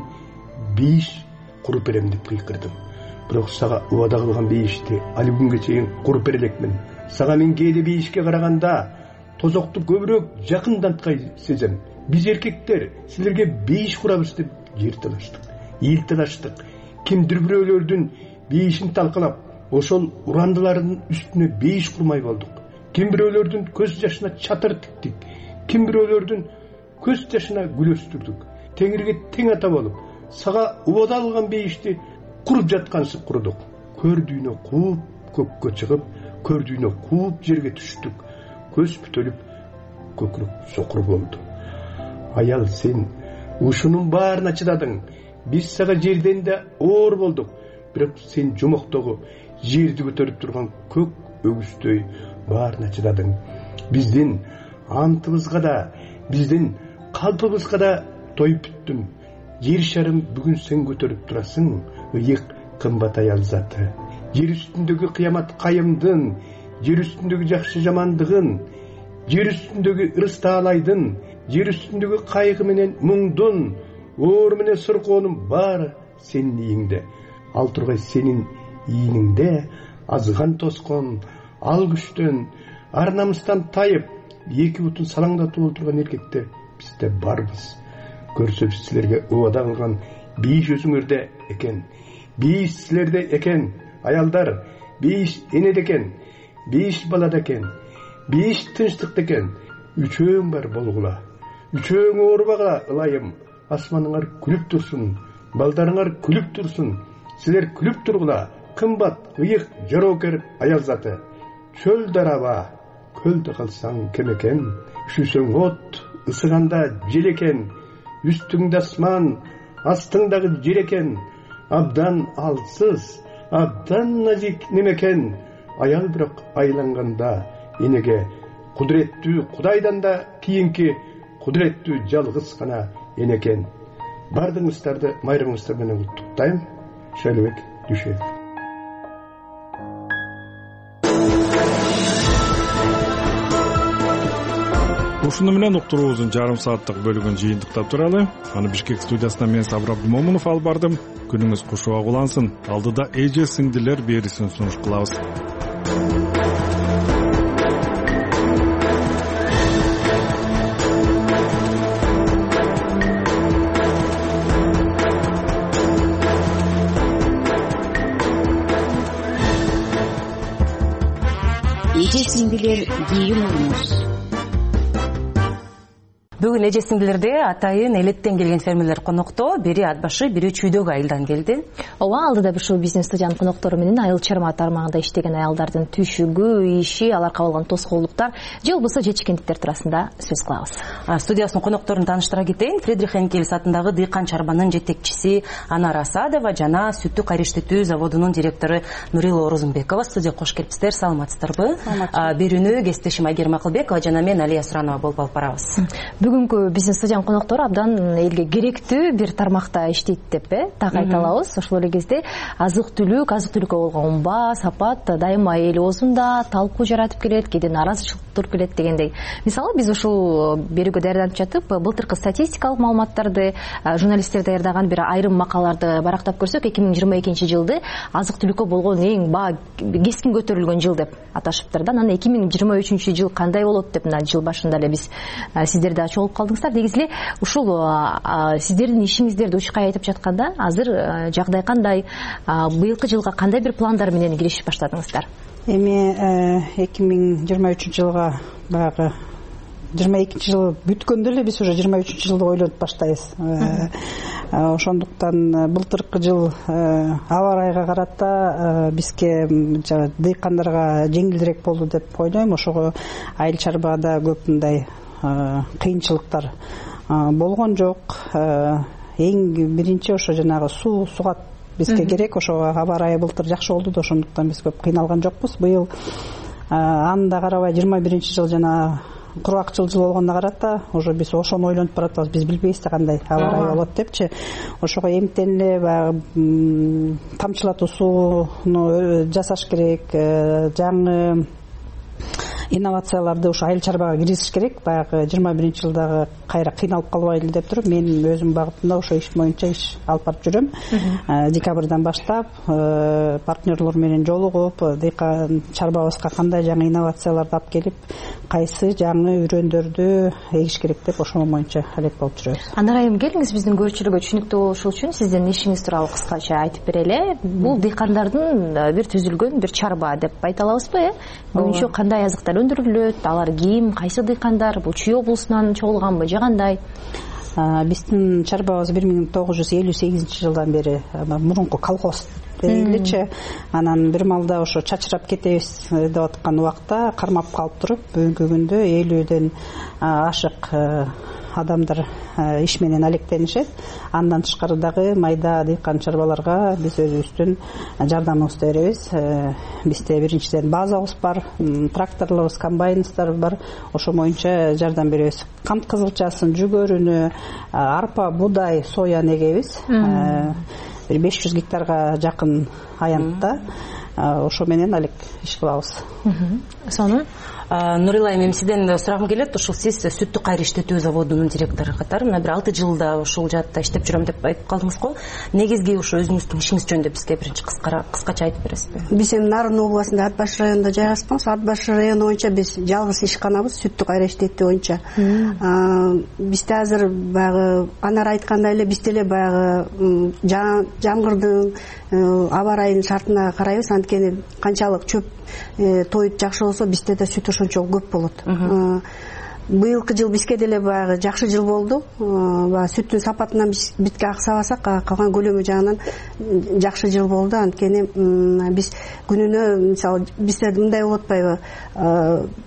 бейиш куруп берем деп кыйкырдым. Бирок сага убада кылган бейишти али күнгө чейин куруп бере элекмин. Сага мен кээде бейишке караганда тозокту көбүрөөк жакынданткай сезем. Биз эркектер силерге бейиш курабыз деп жер талаштык, эл талаштык. Кимдир бирөөлөрдүн бейишин талкалап, ошол урандылардын үстүнө бейиш курмай болдук. Ким бирөөлөрдүн көз жашына чатыр тиктик, ким бирөөлөрдүн көз жашына гүл өстүрдүк. Теңирге тең ата болуп, сага убада алган бейишти куруп жаткансып курдук. Көрдүйнө кууп көккө чыгып, көрдүйнө кууп жерге түштүк. Көз бүтөлүп, көкүрөк сокур болду. Аял, сен ушунун баарына чыдадың. Биз сага жерден да оор болдук. Бирок сен жомоктогу жерди көтөрүп турган көк өгүздөй баарына чыдадың. Биздин антыбызга да, биздин калпыбызга да тоюп бүттүм. Жер шарым бүгүн сен көтөрүп турасың, ыйык кымбат аял заты. Жер үстүндөгү кыямат кайымдын, жер үстүндөгү жакшы жамандыгын, жер үстүндөгү ырыс таалайдын, жер үстүндөгү кайгы менен муңдун, оор менен сыркоонун баары сенин ийиңде. Ал тургай сенин ийиңиңде азган тоскон, ал күчтөн, ар намыстан тайып, эки бутун салаңдатып отурган эркектер бизде барбыз. Көрсөбүз силерге убада кылган бийиш өзүңөрдө экен. Бийиш силерде экен, аялдар, бийиш энеде экен, бийиш балада экен, бийиш тынчтыкта экен. Үчөөң бар болгула, үчөөң оорубагыла ылайым. Асманыңар күлүп турсун, балдарыңар күлүп турсун. Силер күлүп тургула, кымбат, ыйык, жоокер аял заты. Чөл дараба, көлдө калсаң кем экен, üşүсөң от, ысыганда жел экен. Үстүңдө асман, астыңдагы жер экен, абдан алсыз, абдан назик немекен. Аял бирок айланганда энеге кудуреттүү Кудайдан да кийинки кудуреттүү жалгыз гана энекен. Бардыгыңыздарды майрамыңыздар менен куттуктайм. Шайлыбек Дүйшөев. Ушуну менен уктуруубуздун жарым сааттык бөлүгүн жыйынтыктап туралы. Аны Бишкек студиясынан мен Сабыр Абдымомунов алып бардым. Күнүңүз кушуа улансын. Алдыда эже сиңдилер берисин сунуш кылабыз. Эже сиңдилер кийим алыңыз. Бүгүн эже сиңдилерде атайын элеттен келген фермерлер конокто, бири ат башы, бири чүйдөгү айылдан келди. Ооба, алдыда бир шоу бизнес студиянын коноктору менен айыл чарба тармагында иштеген аялдардын түшүгү, иши, аларга болгон тоскоолдуктар же болбосо жетишкендиктер туурасында сөз кылабыз. Студиясынын конокторун тааныштыра кетейин. Фридрих Энгельс атындагы дыйкан чарбанын жетекчиси Анара Асадова жана сүттү кайриштетүү заводунун директору Нурила Орозунбекова студияга кош келипсиздер. Саламатсыздарбы? Берүүнү кесиптешим Айгерим Акылбекова жана мен Алия Суранова болуп алып барабыз. Бүгүнкү биздин студиянын коноктору абдан элге керектүү бир тармакта иштейт деп так айта алабыз. Ошол эле кезде азык-түлүккө болгон умба, сапат дайыма эл оозунда талкуу жаратып келет, кээде нааразычылык туруп келет дегендей. Мисалы биз ушул берүүгө даярданып жатып, былтыркы статистикалык маалыматтарды, журналисттер даярдаган бир айрым макалаларды барактап көрсөк, 2022-жылды азык-түлүккө болгон эң баа кескин көтөрүлгөн жыл деп аташыптыр да. Анан 2023-жыл кандай болот деп мына жыл башында эле биз сиздерди чогулуп калдыңыздар. Негизи эле ушул сиздердин ишиңиздерди учкай айтып жатканда, азыр жагдай кандай? Быйылкы жылга кандай бир пландар менен киришип баштадыңыздар? Эми 2023-жылга баягы 22-жыл бүткөндө эле биз уже 23-жылды ойлонуп баштайбыз. Ошондуктан былтыркы жыл аба ырайга карата бизге дыйкандарга жеңилдирээк болду деп ойлойм. Ошого айыл чарбада көп мындай кыйынчылыктар болгон жок. Эң биринчи ошо жанагы суга бизге керек. Ошо аба ырайы былтыр жакшы болду да, ошондуктан биз көп кыйналган жокпуз. Быйыл аны да карабай 21-жыл жана кургак жыл болгонуна карата уже биз ошону ойлонуп баратабыз. Биз билбейбиз да кандай аба ырайы болот депчи. Ошого эмтен эле баягы тамчылатуу сууну жасаш керек, жаңы инновацияларды ушу айыл чарбага киргизиш керек. Баягы 21-жылдагы кайра кыйналып калбайлы деп туруп, мен өзүм багытымда ошо иш боюнча иш алып барып жүрөм. Декабрдан баштап партнерлор менен жолугуп, дыйкан чарбабызга кандай жаңы инновацияларды алып келип, кайсы жаңы үрөндөрдү эгиш керек деп ошол боюнча алек болуп жүрөбүз. Анарайым, келиңиз биздин көрүүчүлөргө түшүнүктүү болушу үчүн сиздин ишиңиз тууралуу кыскача айтып берели. Бул дыйкандардын бир түзүлгөн бир чарба деп айта алабызбы? Көбүнчө кандай азыктар өндүрүлөт? Алар ким, кайсы дыйкандар? Бул Чүй облусунан чогулганбы же кандай? Биздин чарбабыз 1958-жылдан бери мурунку колхоз элечи. Анан бир маалда ошо чачырап кетебиз деп аткан убакта кармап калып туруп, бүгүнкү күндө 50ден ашык адамдар иш менен алектенишет. Андан тышкары дагы майда дыйкан чарбаларга биз өзүбүздүн жардамыбызды беребиз. Бизде биринчиден базабыз бар, тракторлорубуз, комбайныбыздар бар. Ошо боюнча жардам беребиз. Кант кызылчасын, жүгөрүнү, арпа, буудай, соя эгебиз. Бир 500 гектарга жакын аянтта. Ошо менен алек иш кылабыз. Сону Нурила эми сизден сурагым келет. Ушул сиз сүттү кайриштетүү заводунун директору катары мына бир 6 жылда ушул жаатта иштеп жүрөм деп айтып калдыңыз го. Негизги ушу өзүңүздүн ишиңиз жөнүндө бизге биринчи кыскача айтып бересизби? Биз эми Нарын областында Ат башы районунда жайгашканбыз. Ат башы району боюнча биз жалгыз ишканабыз, сүттү кайриштетүү боюнча. Бизде азыр баягы Анар айткандай эле бизде эле баягы жамгырдын аба ырайынын шартына карайбыз. Анткени канчалык чөп тоют жакшы болсо, бизде да сүт ошончо көп болот. Быйылкы жыл бизге деле баягы жакшы жыл болду. Сүттүн сапатынан бизге аксабасак, калган көлөмү жагынан жакшы жыл болду. Анткени биз күнүнө, мисалы, бизде мындай болот атпайбы?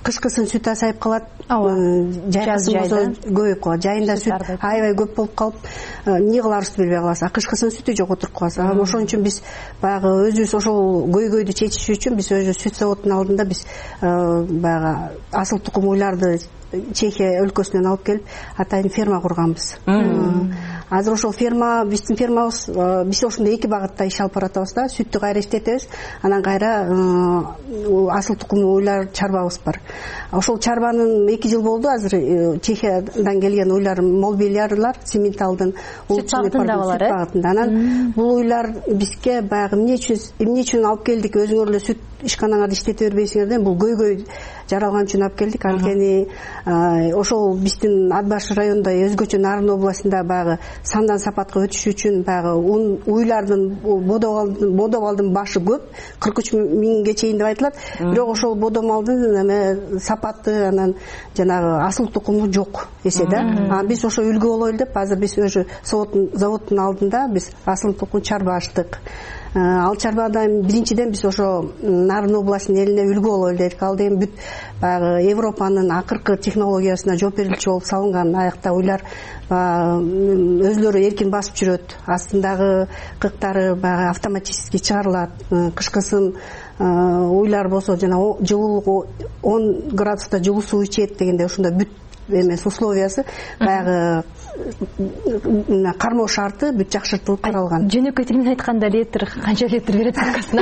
кышкысын сүт азайып калат, жайкысын болсо көбөйүп калат. Жайында сүт аябай көп болуп калып, эмне кыларыбызды билбей калабыз. Кышкысын сүтү жок отуруп калабыз. Ошон үчүн биз баягы өзүбүз ошол көйгөйдү чечиш үчүн биз өзү сүт заводунун алдында биз баягы асыл тукум уйларды Чехия өлкөсүнөн алып келип, атайын ферма курганбыз. Азыр ошол ферма, биздин фермабыз, биз ошондо эки багытта иш алып баратабыз да, сүттү кайра иштетебиз, анан кайра асыл тукум уйлар чарбабыз бар. Ошол чарбанын 2 жыл болду, азыр Чехиядан келген уйлар молбилерлар, Симменталдын сүт багытында. Анан бул уйлар бизге баягы эмне үчүн алып келдик, өзүңөр эле сүт ишканаңарды иштете бербейсиңер деп, бул көйгөй жаралган үчүн алып келдик. Анткени ошол биздин Ат Баш районунда өзгөчө Нарын областында баягы сандан сапатка өтүш үчүн баягы уйлардын бодомалдын башы көп, 43 миңге чейин деп айтылат. Бирок ошол бодомалдын сапаты, анан жанагы асыл тукуму жок эсе да. Биз ошо үлгү болойлу деп, азыр биз өзү заводдун алдында биз асыл тукум чарба ачтык. Ал чарбадан биринчиден биз ошо Нарын областынын элине үлгү болойлу дедик. Ал деген бүт баягы Европанын акыркы технологиясына жооп берилчү болуп салынган аякта уйлар өзлөрү эркин басып жүрөт. Астындагы кыктары баягы автоматически чыгарылат. Кышкысын уйлар болсо жана жылуулугу 10 градуста жылуу суу ичет дегенде ошондой бүт эмес условиясы баягы кармоо шарты бүт жакшыртылып каралган. Жөнөкөй тил менен айтканда литр канча литр берет суткасына?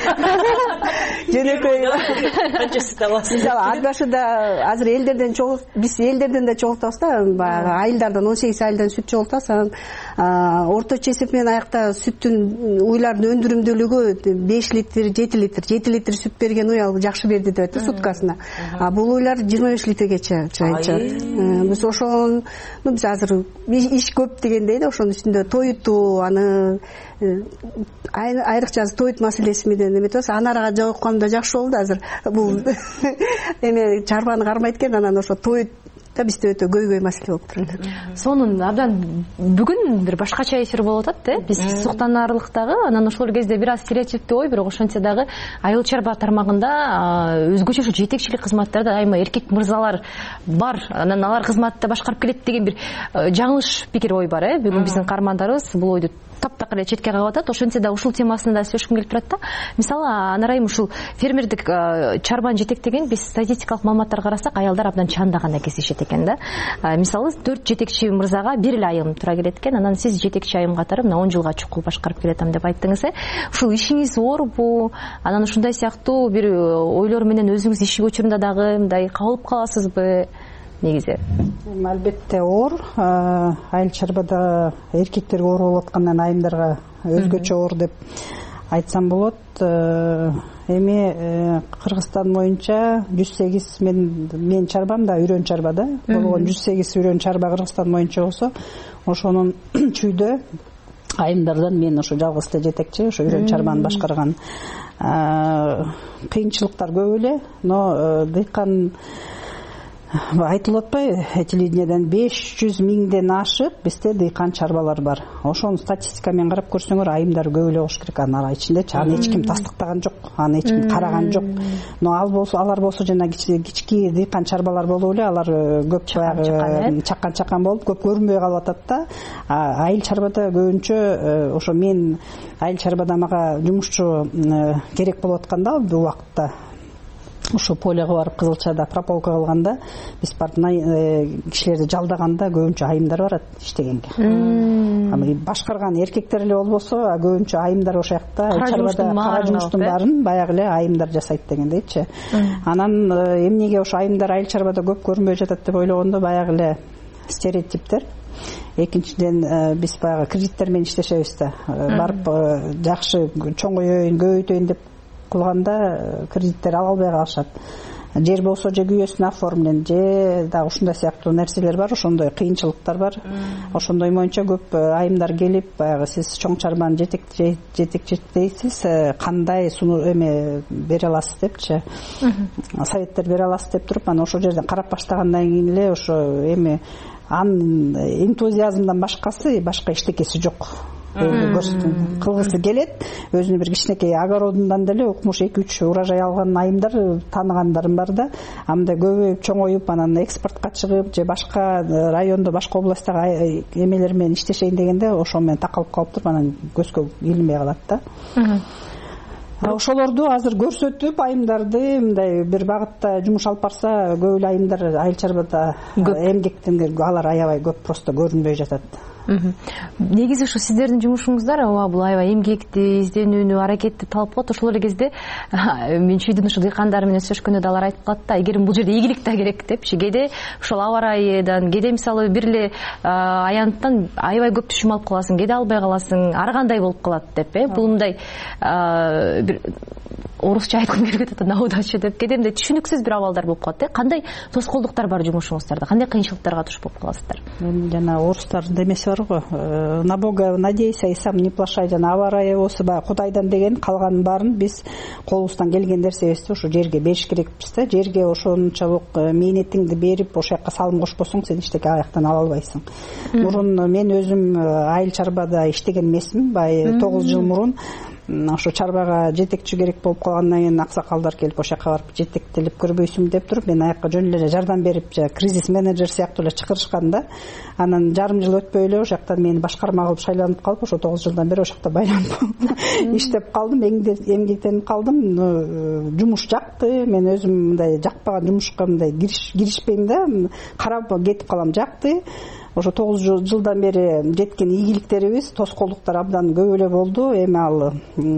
Жөнөкөй канча сүт аласыз? Мисалы Ат Башыда азыр элдерден биз элдерден да чогултабыз да, баягы айылдардан 18 айылдан сүт чогултабыз. Анан орточо эсеп менен аякта сүттүн уйлардын өндүрүмдүүлүгү 5 литр, 7 литр сүт берген уй ал жакшы берди деп айтты суткасына. Бул уйлар 25 литрге чыгат. Биз ошону биз азыр иш көп дегендей да, ошонун үстүндө тоютуу, аны айрыкча тоют маселеси менен эметебиз. Анарага жокканда жакшы болду. Азыр бул эме чарбаны кармайт экен, анан ошо тоют да бизде өтө көйгөй маселе болуп турат. Сонун абдан бүгүн бир башкача эфир болуп атат да. Биз суктанаарлыктагы, анан ошол кезде бир аз стереотиптүү ой, бирок ошентсе дагы айыл чарба тармагында өзгөчө ошо жетекчилик кызматтарда айма эркек мырзалар бар, анан алар кызматты башкарып келет деген бир жаңылыш пикир ой бар. Бүгүн биздин каармандарыбыз бул ойду таптак эле четке кагып атат. Ошентсе да ушул темасында да сүйлөшкүм келип турат да. Мисалы, анарайым ушул фермердик чарбаны жетектеген биз статистикалык маалыматтарга карасак, аялдар абдан чандаганда кездешет экен да. Мисалы, 4 жетекчи мырзага бир эле айым тура келет экен. Анан сиз жетекчи айым катары мына 10 жылга чукул башкарып келатам деп айттыңыз. Ушул ишиңиз оорбу? Анан ушундай сыяктуу бир ойлор менен өзүңүз иш учурунда дагы мындай кабылып каласызбы? Негизи албетте оор. Айыл чарбада эркектерге оор болуп аткандан айымдарга өзгөчө оор деп айтсам болот. Эми Кыргызстан боюнча 108 мен чарбам да үрөн чарба да. Болгон 108 үрөн чарба Кыргызстан боюнча болсо, ошонун чүйдө айымдардан мен ошо жалгыз эле жетекчи, ошо үрөн чарбаны башкарган. Кыйынчылыктар көп эле, но дыйкан айтылып атпайбы, телевидениеден 500 миңден ашык бизде дыйкан чарбалар бар. Ошону статистика менен карап көрсөңөр, айымдар көп эле болуш керек. Анын ичинде аны эч ким тастыктаган жок, аны эч ким караган жок. Но алар болсо жана кички дыйкан чарбалар болуп эле, алар көп баягы чаккан болуп көп көрүнбөй калып атат да. Айыл чарбада көбүнчө ошо мен айыл чарбада мага жумушчу керек болуп атканда бул убакытта ошо полега барып Кызылчада прополка кылганда биз барып кишилерди жалдаганда көбүнчө айымдар барат иштегенге. Башкарган эркектер эле болбосо, көбүнчө айымдар ошол жакта чарбада кара жумуштун баарын баягы эле айымдар жасайт дегендейчи. Анан эмнеге ошо айымдар айыл чарбада көп көрүнбөй жатат деп ойлогондо баягы эле стереотиптер. Экинчиден биз баягы кредиттер менен иштешебиз да. Барып жакшы чоңоёйн, көбөйтөйүн деп кылганда кредиттер ала албай калышат. Жер болсо же күйөөсүнө оформлен, же да ушундай сыяктуу нерселер бар, ошондой кыйынчылыктар бар. Ошондой боюнча көп айымдар келип, баягы сиз чоң чарбаны жетектейсиз, кандай эме бере аласыз депчи, советтер бере аласыз деп туруп, анан ошол жерден карап баштагандан кийин эле ошо эми анын энтузиазмдан башка эчтекеси жок. кылгысы келет. Өзүнүн бир кичинекей огородундан деле укмуш 2-3 урожай алган айымдар тааныгандарым бар да. Анда көбөйүп чоңоюп анан экспортко чыгып же башка райондо башка областтагы эмелер менен иштешейин дегенде ошо менен такалып калып туруп анан көзгө илинбей калат да. Ошолорду азыр көрсөтүп айымдарды мындай бир багытта жумуш алып барса көп эле айымдар айыл чарбада эмгектен алар аябай көп просто көрүнбөй жатат. Негизи ушу сиздердин жумушуңуздар ооба бул аябай эмгекти, изденүүнү, аракетти талап кылат. Ошол эле кезде мен чүйдүн ушу дыйкандар менен сөзөшкөндө да алар айтып калат да, эгер бул жерде ийгилик да керек депчи. Кээде ошол аба ырайыдан, кээде мисалы бир эле аянттан аябай көп түшүм алып каласың, кээде албай каласың, ар кандай болуп калат деп. Бул мындай бир орусча айткым келип атат, на удачу деп. Кээде мындай түшүнүксүз бир абалдар болуп калат. Кандай тоскоолдуктар бар жумушуңуздарда? Кандай кыйынчылыктарга туш болуп каласыздар? Жана орустардын демеси бар го, на Бога надейся и сам не плашай. Жана аба ырайы болсо баягы Кудайдан деген, калганын баарын биз колубуздан келген нерсебизди ошо жерге бериш керекпиз да. Жерге ошончолук мээнетиңди берип ошол жака салым кошпосоң сен эчтеке аяктан ала албайсың. Мурун мен өзүм айыл чарбада иштеген эмесмин, бай 9 жыл мурун ошо чарбага жетекчи керек болуп калгандан кийин аксакалдар келип ошол жака барып жетектелип көрбөйсүңбү деп туруп мен аякка жөн эле жардам берип кризис менеджер сыяктуу эле чакырышкан да. Анан жарым жыл өтпөй эле ошол жактан мени башкарма кылып шайланып калып ошо 9 жылдан бери ошол жакта байланып иштеп калдым, эмгектенип калдым. Жумуш жакты, мен өзүм мындай жакпаган жумушка мындай киришпейм да, карап кетип калам, жакты. Ошо 9 жылдан бери жеткен ийгиликтерибиз, тоскоолдуктар абдан көп эле болду. Эми ал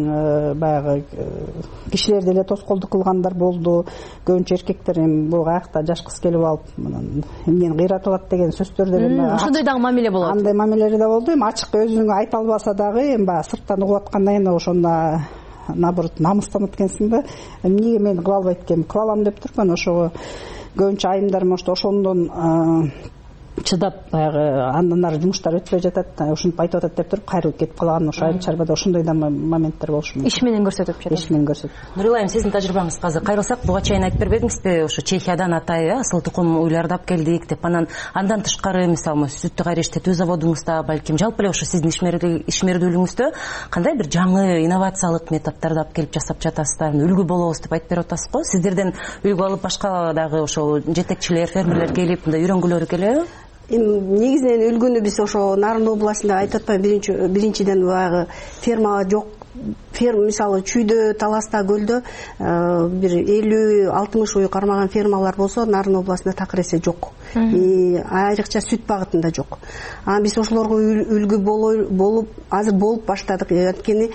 баягы кишилер деле тоскоолдук кылгандар болду. Көбүнчө эркектер эми бул аякта жашкысы келип алып, эмнени кыйратып алат деген сөздөр деле ошондой дагы мамиле болот. Андай мамилелер да болду. Эми ачык өзүң айта албаса дагы эми баягы сырттан угуп аткандан кийин ошондо наоборот намыстанат экенсиң да. Эмнеге мен кыла албайт экенмин, кыла алам деп туруп анан ошого көбүнчө айымдар может ошондон чыдап баягы андан ары жумуштар өтпөй жатат, ушинтип айтып атат деп туруп кайрылып кетип калган ошо айыл чарбада ошондой да моменттер болушу мүмкүн. Иш менен көрсөтүп жатат. Иш менен көрсөтүп. Нурила айым, сиздин тажрыйбаңызга азыр кайрылсак, буга чейин айтып бербедиңизби, ошо Чехиядан атай асыл тукум уйларды алып келдик деп. Андан тышкары мисалы сүттү кайрештетүү заводуңузда, балким жалпы эле ошо сиздин ишмердүүлүгүңүздө кандай бир жаңы инновациялык методдорду алып келип жасап жатасыздар, үлгү болобуз деп айтып берип атасыз го. Сиздерден үлгү алып башка дагы ошо жетекчилер, фермерлер келип мындай үйрөнгүлөрү келеби? Негизинен үлгүнү биз ошо Нарын областында айтып атпайбы, биринчиден баягы ферма жок. Мисалы Чүйдө, Таласта, Көлдө бир 50-60 уй кармаган фермалар болсо, Нарын областында такыр эсе жок. Айрыкча сүт багытында жок. Биз ошолорго үлгү болуп азыр болуп баштадык. Анткени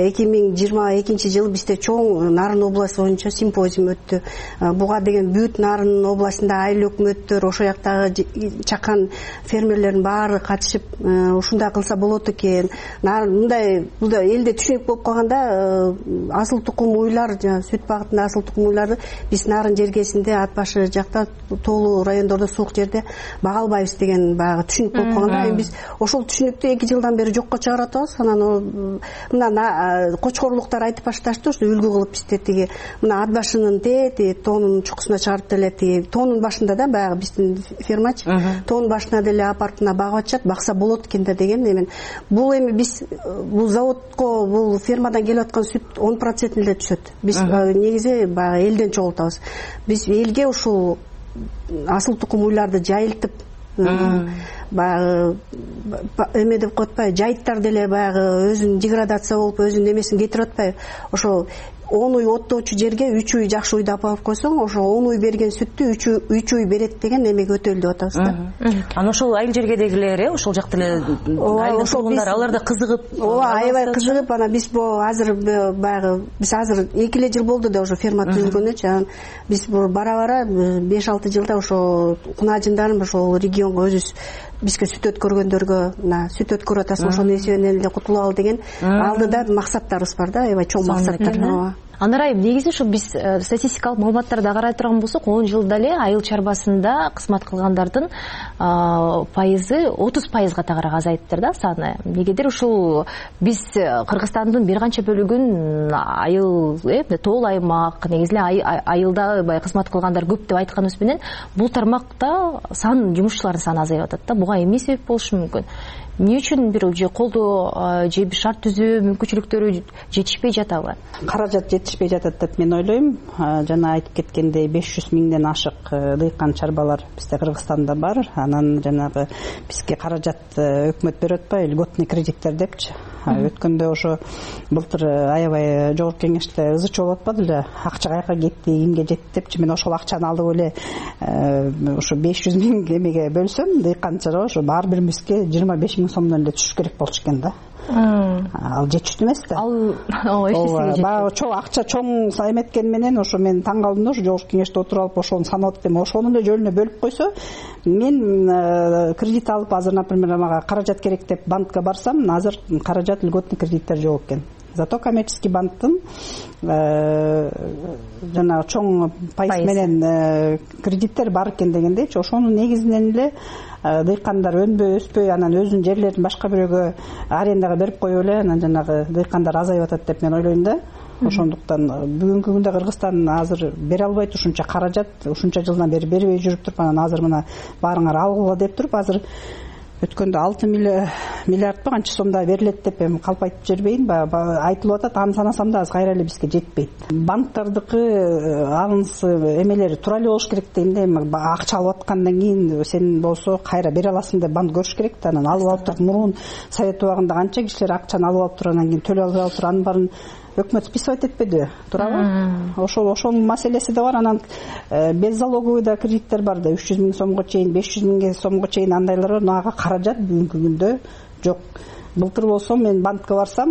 2022 жылы бизде чоң Нарын областы боюнча симпозиум өттү. Буга деген бүт Нарын областында айыл өкмөттөр, ошол жактагы чакан фермерлердин баары катышып, ушундай кылса болот экен. Мындай элде түшүнүк болуп калганда асыл тукум уйлар, сүт багытында асыл тукум уйларды биз Нарын жергесинде ат башы жакта тоолуу райондордо суук жерде бага албайбыз деген баягы түшүнүк болуп калганда, биз ошол түшүнүктү 2 жылдан бери жокко чыгарып атабыз. Анан мына кочкорлуктар айтып башташты, ошо үлгү кылып бизде тиги мына ат башынын тоонун чукусуна чыгарып деле тиги тоонун башында да баягы биздин фермачы тоонун башына деле апарып мына багып атышат, бакса болот экен да деген. Эми бул биз бул заводко, бул фермадан келип аткан сүт 10% эле түшөт. Биз негизи баягы элден чогултабыз. Биз элге ушул асыл тукум уйларды жайылтып, баягы эме деп коет атпайбы, жайыттар деле баягы өзүнүн деградация болуп өзүнүн эмесин кетирип атпайбы. Ошол 10 уй оттоочу жерге 3 уй жакшы уйду алып койсоң, ошо 10 уй берген сүттү 3 уй берет деген эмеге өтөлү деп атабыз да. Анан ошол айыл жергедегилер, ошол жакта эле айыл тургундар, алар да кызыгып. Ооба, аябай кызыгып, анан биз азыр баягы биз азыр 2 эле жыл болду да ошо ферма түзүлгөнүчү. Анан биз бара-бара 5-6 жылда ошо кунажындарын ошол регионго өзүбүз бизге сүт өткөргөндөргө мына сүт өткөрүп атасың, ошонун эсебинен эле кутулабыл деген алдыда максаттарыбыз бар да, аябай чоң максаттар. Анарайым, негизи ушу биз статистикалык маалыматтарды карай турган болсок, 10 жылда эле айыл чарбасында кызмат кылгандардын пайызы 30%га тагыраак азайыптыр да саны. Негедир ушул биз Кыргызстандын бир канча бөлүгүн айыл, тоол аймак, негизи айылда бай кызмат кылгандар көп деп айтканыбыз менен бул тармакта жумушчулардын саны азайып атат да. Буга эмне себеп болушу мүмкүн? эмне үчүн бир же колдоо же бир шарт түзүү мүмкүнчүлүктөрү жетишпей жатабы? Каражат жетишпей жатат деп мен ойлойм. Жана айтып кеткендей 500 миңден ашык дыйкан чарбалар бизде Кыргызстанда бар. Анан жанагы бизге каражат өкмөт берип атпайбы, льготный кредиттер депчи. Өткөндө ошо былтыр аябай жогорку кеңеште ызы чуу болуп атпады эле, акча каяка кетти, кимге жетти депчи. Мен ошол акчаны алып эле ошо 500 миң эмеге бөлсөм, дыйкан чарба ошо ар биримизге 25 миң сомдон эле түшүш керек болчу экен да. Ал жетиштүү эмес да. Ал эчтесиге жетти. Баягы чоң акча чоң эметкени менен ошо мен таң калдым да, ошо жогорку кеңеште отуруп алып ошону санап атпайм. Ошонун эле жөнүнө бөлүп койсо, мен кредит алып азыр, например, мага каражат керек деп банкка барсам, азыр каражат льготный кредиттер жок экен. Зато коммерческий банктын жана чоң пайыз менен кредиттер бар экен дегендейчи. Ошонун негизинен эле дыйкандар өнбөй өспөй, анан өзүнүн жерлерин башка бирөөгө арендага берип коюп эле, анан жанагы дыйкандар азайып атат деп мен ойлойм да. Ошондуктан бүгүнкү күндө Кыргызстан азыр бере албайт ушунча каражат, ушунча жылдан бери бербей жүрүп туруп, анан азыр мына баарыңар алгыла деп туруп, азыр өткөндө 6 миллиард канча сомда берилет деп эми калп айтып жибербейин, айтылып атат. Аны санасам да азыр кайра эле бизге жетпейт. Банктардыкы алынысы эмелери туура эле болуш керек дегенде, эми акча алып аткандан кийин сен болсо кайра бере аласың деп банк көрүш керек да. Анан алып туруп, мурун совет убагында канча кишилер акчаны алып туруп, анан кийин төлөй албай туруп, анын баарын өкмөт списывать этпеди, туурабы? Ошонун маселеси да бар. Анан беззалоговый да кредиттер бар да, 300 миң сомго чейин, 500 миң сомго чейин андайлар бар. Ага каражат бүгүнкү күндө жок. Былтыр болсо мен банкка барсам,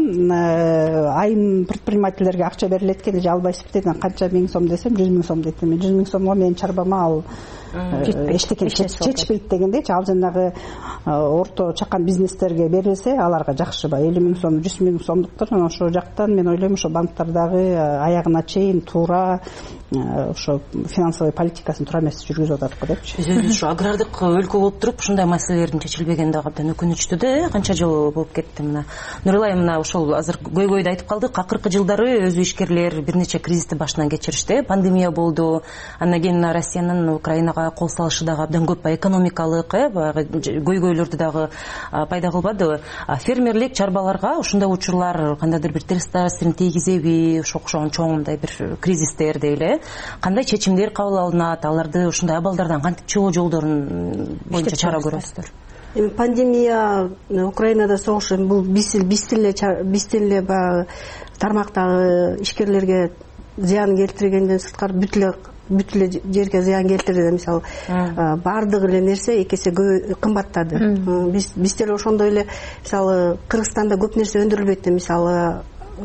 айым предпринимательдерге акча берилет экен, же албайсызбы дедим. Канча миң сом десем, 100 миң сом дейт. 100 миң сомго менин чарбама ал эчтеке жетишпейт дегендейчи. Ал жанагы орто чакан бизнестерге берилсе, аларга жакшы, 50 миң сом, 100 миң сомдуктар. Ошол жактан мен ойлойм, ошо банктардагы аягына чейин туура ошо финансовый политикасын туура эмес жүргүзүп атат го депчи. Биз өзүбүз ушу агрардык өлкө болуп туруп, ушундай маселелердин чечилбегенди абдан өкүнүчтүү да. Канча жыл болуп кетти мына. Нурулай мына ошол азыр көйгөйдө айтып калдык, акыркы жылдары өзү ишкерлер бир нече кризисти башынан кечиришти. Пандемия болду. Андан кийин Россиянын Украинага кол салышы дагы абдан көп экономикалык, баягы көйгөйлөрдү дагы пайда кылбады. Фермерлик чарбаларга ушундай учурлар кандайдыр бир терс таасирин тийгизеби? Ошо окшогон чоң мындай бир кризистер дейли. Кандай чечимдер кабыл алынат? Аларды ушундай абалдардан кантип чыгуу жолдорун боюнча чара көрөсүздөр? Эми пандемия, Украинада согуш, бул биздин эле баягы тармактагы ишкерлерге зыян келтиргенден сырткары бүт эле жерге зыян келтирди. Мисалы, баардык эле нерсе эки эсе кымбаттады. Биз деле ошондой эле, мисалы, Кыргызстанда көп нерсе өндүрүлбөйт. Мисалы,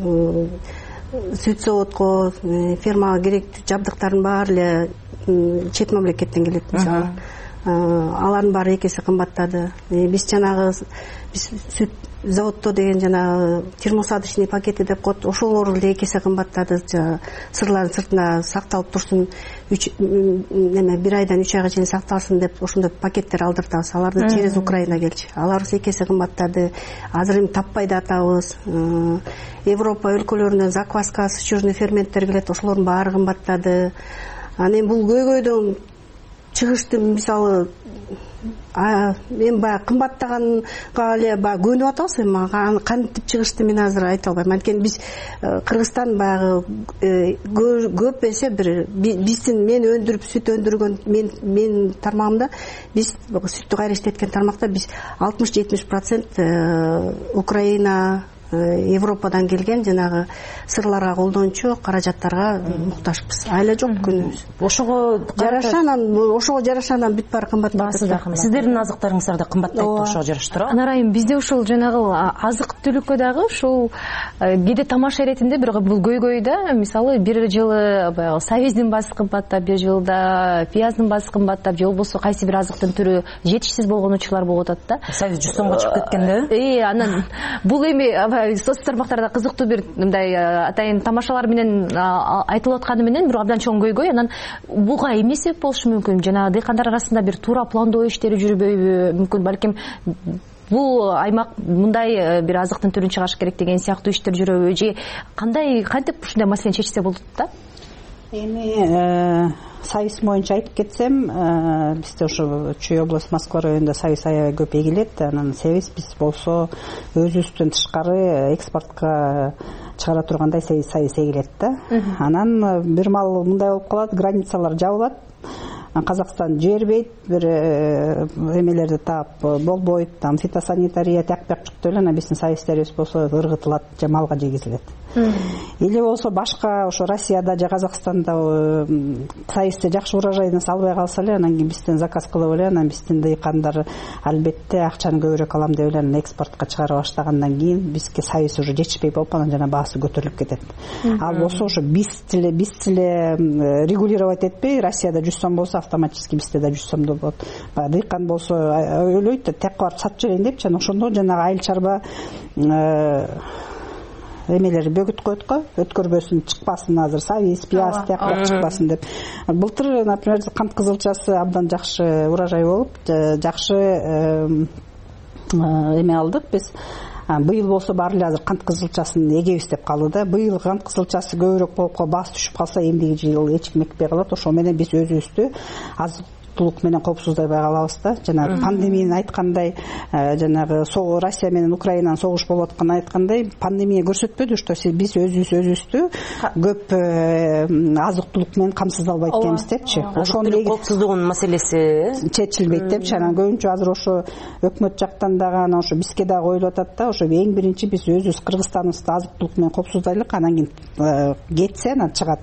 сүт заводко, фермага керектүү жабдыктардын баары эле чет мамлекеттен келет. Мисалы, алардын баары эки эсе кымбаттады. Биз сүт заводто деген жанагы термосадочный пакети деп коет, ошолор эле эки эсе кымбаттады. Сырлардын сыртына сакталып турсун, бир айдан 3 айга чейин сакталсын деп ошондой пакеттер алдыртабыз. Аларды через Украина келчү. Алар эки эсе кымбаттады. Азыр эми таппай да атабыз. Европа өлкөлөрүнөн закваска, сычужный ферменттер келет, ошолордун баары кымбаттады. Анан бул көйгөйдөн чыгышты, мисалы, мен баягы кымбаттаганга эле баягы көнүп атабыз. Эми кантип чыгышты мен азыр айта албайм. Анткени биз Кыргызстан баягы көп эсе биздин мен өндүрүп сүт өндүргөн мен тармагымда биз сүттү кайра иштеткен тармакта биз 60-70% Украина, Европадан келген жанагы сырларга колдончу каражаттарга муктажбыз. Айла жок күнүбүз. Ошого жараша анан бүт баары кымбаттап. Сиздердин азыктарыңыздар да кымбаттайт, ошого жараша туурабы? Анарайым, бизде ушул жанагы азык түлүккө дагы ушул кээде тамаша иретинде бирок бул көйгөйдө, мисалы, бир жылы баягы сабиздин баасы кымбаттап, бир жылда пияздын баасы кымбаттап, же болбосо кайсы бир азыктын түрү жетишсиз болгон учурлар болуп атат да. Сабиз 100 сомго чыгып кеткенде. Анан бул эми соц тармактарда кызыктуу бир мындай атайын тамашалар менен айтылып атканы менен бирок абдан чоң көйгөй. Анан буга эмне себеп болушу мүмкүн? Жана дыйкандар арасында бир туура пландоо иштери жүрбөйбү? Мүмкүн балким бул аймак мындай бир азыктын түрүн чыгарыш керек деген сыяктуу иштер жүрөбү? Же кантип ушундай маселени чечсе болот да? Эми союз боюнча айтып кетсем, бизде ошо Чүй область Москва районунда союз аябай көп эгилет. Анан себебибиз биз болсо өзүбүздөн тышкары экспортко чыгара тургандай союз эгилет да. Анан бир маал мындай болуп калат, границалар жабылат. Казакстан жибербейт, бир эмелерди таап болбойт, там фитосанитария тияк бияк жүктөп эле анан биздин союздарыбыз болсо ыргытылат же малга жегизилет. Или болсо башка ошо Россияда же Казакстанда союзда жакшы урожайын албай калса эле анан кийин бизден заказ кылып эле анан биздин дыйкандар албетте акчаны көбүрөөк алам деп эле анан экспортко чыгара баштагандан кийин бизге союз уже жетишпей болуп анан жана баасы көтөрүлүп кетет. Ал болсо ошо биз деле регулировать этпей, Россияда 100 сом болсо автоматически бизде да 100 сомдо болот. Баягы дыйкан болсо ойлойт да тияка барып сатып жиберейин депчи, анан ошондо жанагы айыл чарба эмелери бөгүт коет го, өткөрбөсүн, чыкпасын, азыр сабиз, пияз тияк чыкпасын деп. Былтыр, например, кант кызылчасы абдан жакшы урожай болуп, жакшы эме алдык биз. Быйыл болсо баары эле азыр кант кызылчасын эгебиз деп калды да. Быйыл кант кызылчасы көбүрөөк болуп калып, баасы түшүп калса, эмдиги жыл эчким экпей калат. Ошол менен биз өзүбүздү азык түлүк менен коопсуздабай калабыз да. Жана пандемияны айткандай, жанагы Россия менен Украинанын согуш болуп атканын айткандай, пандемия көрсөтпөдү, что биз өзүбүздү көп азык түлүк менен камсыз албайт экенбиз депчи. Ошону коопсуздугунун маселеси чечилбейт депчи. Анан көбүнчө азыр ошо өкмөт жактан дагы анан ошо бизге дагы коюлуп атат да, ошо эң биринчи биз өзүбүз Кыргызстаныбызды азык түлүк менен коопсуздайлык, анан кийин кетсе анан чыгат.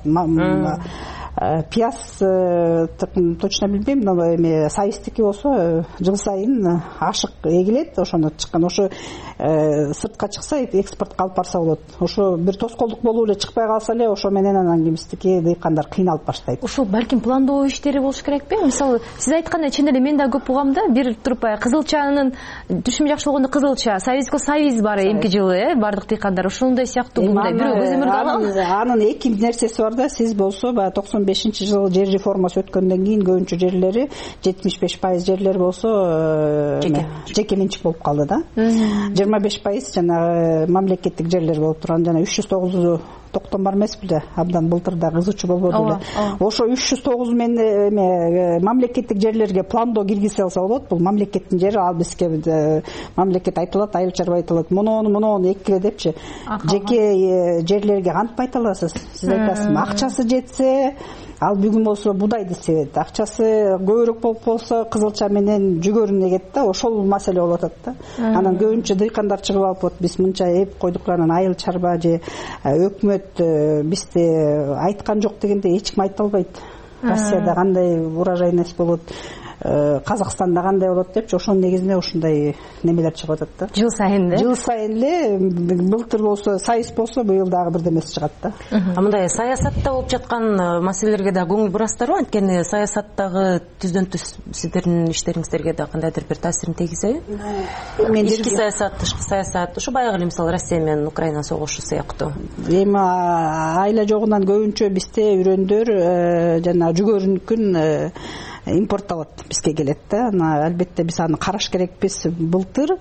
Пияз точно билбейм, но эме союздуки болсо жыл сайын ашык эгилет, ошону чыккан. Ошо сыртка чыкса экспортко алып барса болот. Ошо бир тоскоолдук болуп эле чыкпай калса эле ошо менен анан биздики дыйкандар кыйналып баштайт. Ушул балким пландоо иштери болуш керекпи? Мисалы, сиз айткандай чын эле мен да көп угам да, бир туруп кызылчанын түшүм жакшы болгондо кызылча, союзго союз бар эмки жылы, бардык дыйкандар ошондой сыяктуу мындай бирөө көзөмөлгө алабы? Анын эки нерсеси бар да. Сиз болсо баягы 95-жылы жер реформасы өткөндөн кийин көбүнчө жерлери 75% жерлер болсо жеке менчик болуп калды да. 25% жанагы мамлекеттик жерлер болуп турган, жана 309 токтом бар эмеспи да, абдан былтыр да кызычуу болбоду эле. Ошо 309 менен мамлекеттик жерлерге пландоо киргизе алса болот. Бул мамлекеттин жери, ал бизге мамлекет айтылат, айыл чарба айтылат, муну эккиле депчи. Жеке жерлерге кантип айта аласыз? Сиз айтасыз, акчасы жетсе, ал бүгүн болсо будайды себет, акчасы көбүрөөк болуп болсо кызылча менен жүгөрүн эгет да, ошол маселе болуп атат да. Анан көбүнчө дыйкандар чыгып алып, биз мынча эп койдук, анан айыл чарба же өкмөт бизде айткан жок дегенде эч ким айта албайт. Россияда кандай урожай нес болот, Казакстанда кандай болот депчи, ошонун негизинде ушундай немелер чыгып атат да. Жыл сайын эле былтыр болсо союз болсо, быйыл дагы бирдемеси чыгат да. Мындай саясатта болуп жаткан маселелерге да көңүл бурасыздарбы? Анткени саясаттагы түздөн түз сиздердин иштериңиздерге да кандайдыр бир таасирин тийгизеби? Ички саясат, тышкы саясат, ушу баягы эле мисалы Россия менен Украина согушу сыяктуу. Эми айла жогунан көбүнчө бизде үрөндөр жана жүгөрүнүкүн импортталат, бизге келет да. Албетте биз аны караш керекпиз. Былтыр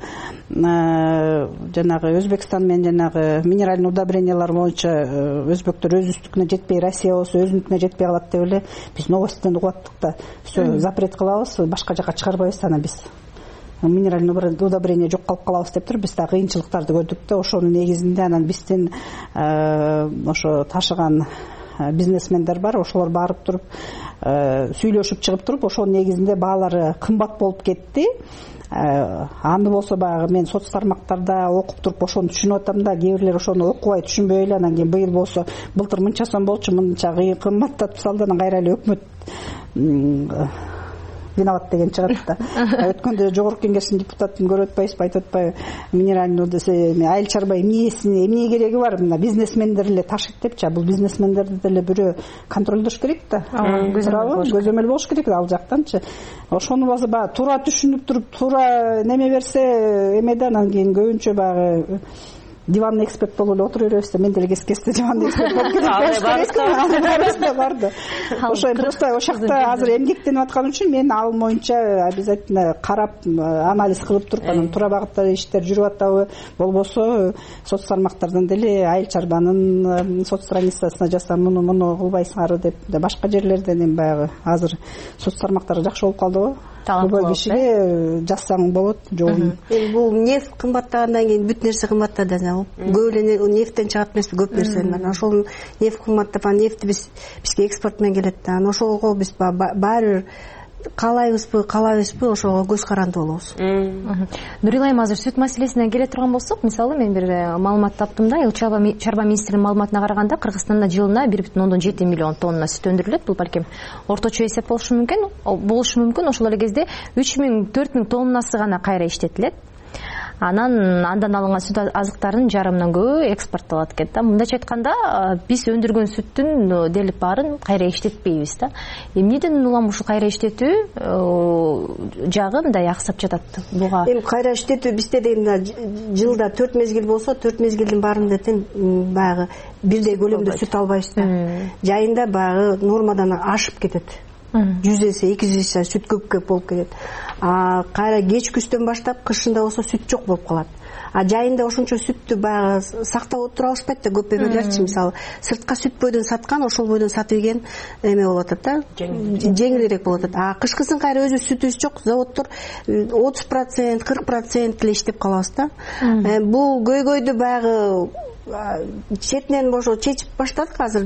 жанагы Өзбекстан менен жанагы минеральный удобрениялар боюнча өзбектөр өзүбүздүкүнө жетпей, Россия болсо өзүнүкүнө жетпей калат деп эле биз новостьтен угуп аттык да. Все запрет кылабыз, башка жака чыгарбайбыз, анан биз минеральный удобрение жок калып калабыз деп туруп биз да кыйынчылыктарды көрдүк да. Ошонун негизинде анан биздин ошо ташыган бизнесмендер бар, ошолор барып туруп сүйлөшүп чыгып туруп, ошонун негизинде баалары кымбат болуп кетти. Аны болсо баягы мен соц тармактарда окуп туруп ошону түшүнүп атам да, кээ бирлер ошону окубай түшүнбөй эле анан кийин быйыл болсо былтыр мынча сом болчу, мынча кымбаттатып салды, анан кайра эле өкмөт виноват деген чыгат да. Өткөндө жогорку кеңештин депутатын көрүп атпайсызбы, айтып атпайбы, минеральный айыл чарба эмне кереги бар, мына бизнесмендер эле ташыйт депчи. Бул бизнесмендерди деле бирөө контролдош керек да. Көзөмөл болуш керек ал жактанчы. Ошону болсо баягы туура түшүнүп туруп, туура неме берсе эмеде, анан кийин көбүнчө баягы диванный эксперт болуп эле отура беребиз да мен деле кесте диванный эксперт болуп кетип барды ошо просто ошол жакта азыр эмгектенип аткан үчүн мен ал боюнча обязательно карап анализ кылып туруп анан туура багытта иштер жүрүп атабы болбосо соц тармактардан деле айыл чарбанын соц страницасына жазсам муну кылбайсыңарбы деп башка жерлерден эми баягы азыр соц тармактары жакшы болуп калдыбы любой кишиге жазсаң болот жолун эми бул нефть кымбаттагандан кийин бүт нерсе кымбаттады көп эле нефттен чыгат эмеспи көп нерсе ошол нефть кымбаттап анан нефть бизге экспорт менен келет да анан ошого биз баары бир каалайбызбы каалабайбызбы ошого көз каранды болобуз. Нурила айым, азыр сүт маселесине келе турган болсок, мисалы мен бир маалымат таптым да, Айыл чарба министринин маалыматына караганда Кыргызстанда жылына 1,7 миллион тонна сүт өндүрүлөт. Бул балким орточо эсеп болушу мүмкүн. Ошол эле кезде 3,000–4,000 тоннасы гана кайра иштетилет. Андан алынган сүт азыктарынын жарымынан көбү экспорттолот экен да. Мындайча айтканда, биз өндүргөн сүттүн делип баарын кайра иштетпейбиз да. Эмнеден улам ушул кайра иштетүү жагы мындай аксап жатат буга? Эми кайра иштетүү бизде дегенде жылда 4 мезгил болсо, 4 мезгилдин баарында тең баягы бирдей көлөмдө сүт албайбыз да. Жайында баягы нормадан ашып кетет. 100 эсе 200 эсе сүт көп болуп кетет. Кайра кеч күздөн баштап кышында болсо сүт жок болуп калат. Жайында ошончо сүттү баягы сактап отура алышпайт да, көп эмелерчи мисалы сыртка сүт бойдон саткан, ошол бойдон сатып ийген эме болуп атат да, жеңилирээк болуп атат. Кышкысын кайра өзү сүтүбүз жок, заводдор 30%, 40% эле иштеп калабыз да. Бул көйгөйдү баягы четинен ошо чечип баштадык. Азыр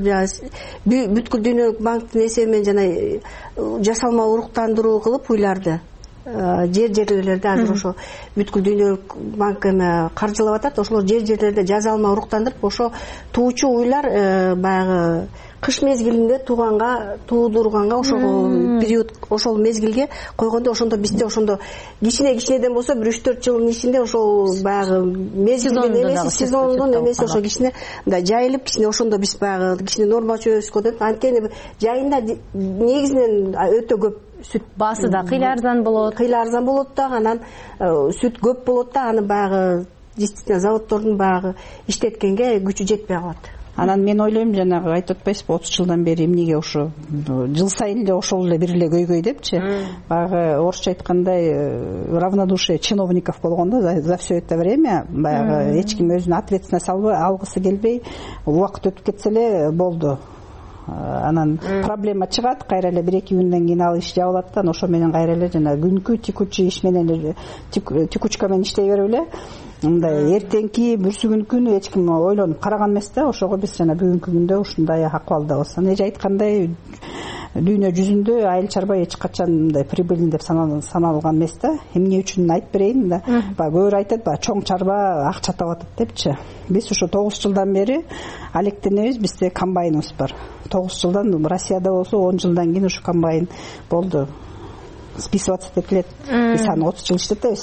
бүткүл дүйнөлүк банктын эсеби менен жана жасалма уруктандыруу кылып уйларды жерлерде азыр ошо бүткүл дүйнөлүк банк эме каржылап атат. Ошолор жерлерде жазалма уруктандырып ошо туучу уйлар баягы кыш мезгилинде туудурганга ошол период, ошол мезгилге койгондо ошондо бизде ошондо кичинеден болсо бир 3-4 жылдын ичинде ошол баягы мезгилден эмеси, сезондон эмеси ошо кичине мындай жайылып, кичине ошондо биз баягы кичине норма чөбөбүзгө деп, анткени жайында негизинен өтө көп сүт баасы да кыйла арзан болот да, анан сүт көп болот да, аны баягы действительно заводдордун баягы иштеткенге күчү жетпей калат. Анан мен ойлойм, жанагы айтып атпайсызбы, 30 жылдан бери эмнеге ошо жыл сайын эле ошол эле бир эле көйгөй депчи. Баягы орусча айткандай равнодушие чиновников болгон да, за все это время баягы эч ким өзүнүн ответственность алгысы келбей, убакыт өтүп кетсе эле болду. Анан проблема чыгат, кайра эле 1-2 күндөн кийин ал иш жабылат да, ошо менен кайра эле жана күнкү текучий иш менен текучка менен иштей берип эле мындай эртеңки бүрсүгүн күнү эч ким ойлонуп караган эмес да. Ошого биз жана бүгүнкү күндө ушундай акыбалдабыз. Эже айткандай, дүйнө жүзүндө айыл чарба эч качан мындай прибыльный деп саналган эмес да. Эмне үчүн айтып берейин да. Көбүрөөөр айтат, чоң чарба акча табат депчи. Биз ушу 9 жылдан бери алектенебиз, бизде комбайныбыз бар. 9 жылдан Россияда болсо 10 жылдан кийин ушу комбайн болду. Списываться этилет. Биз аны 30 жыл иштетебиз.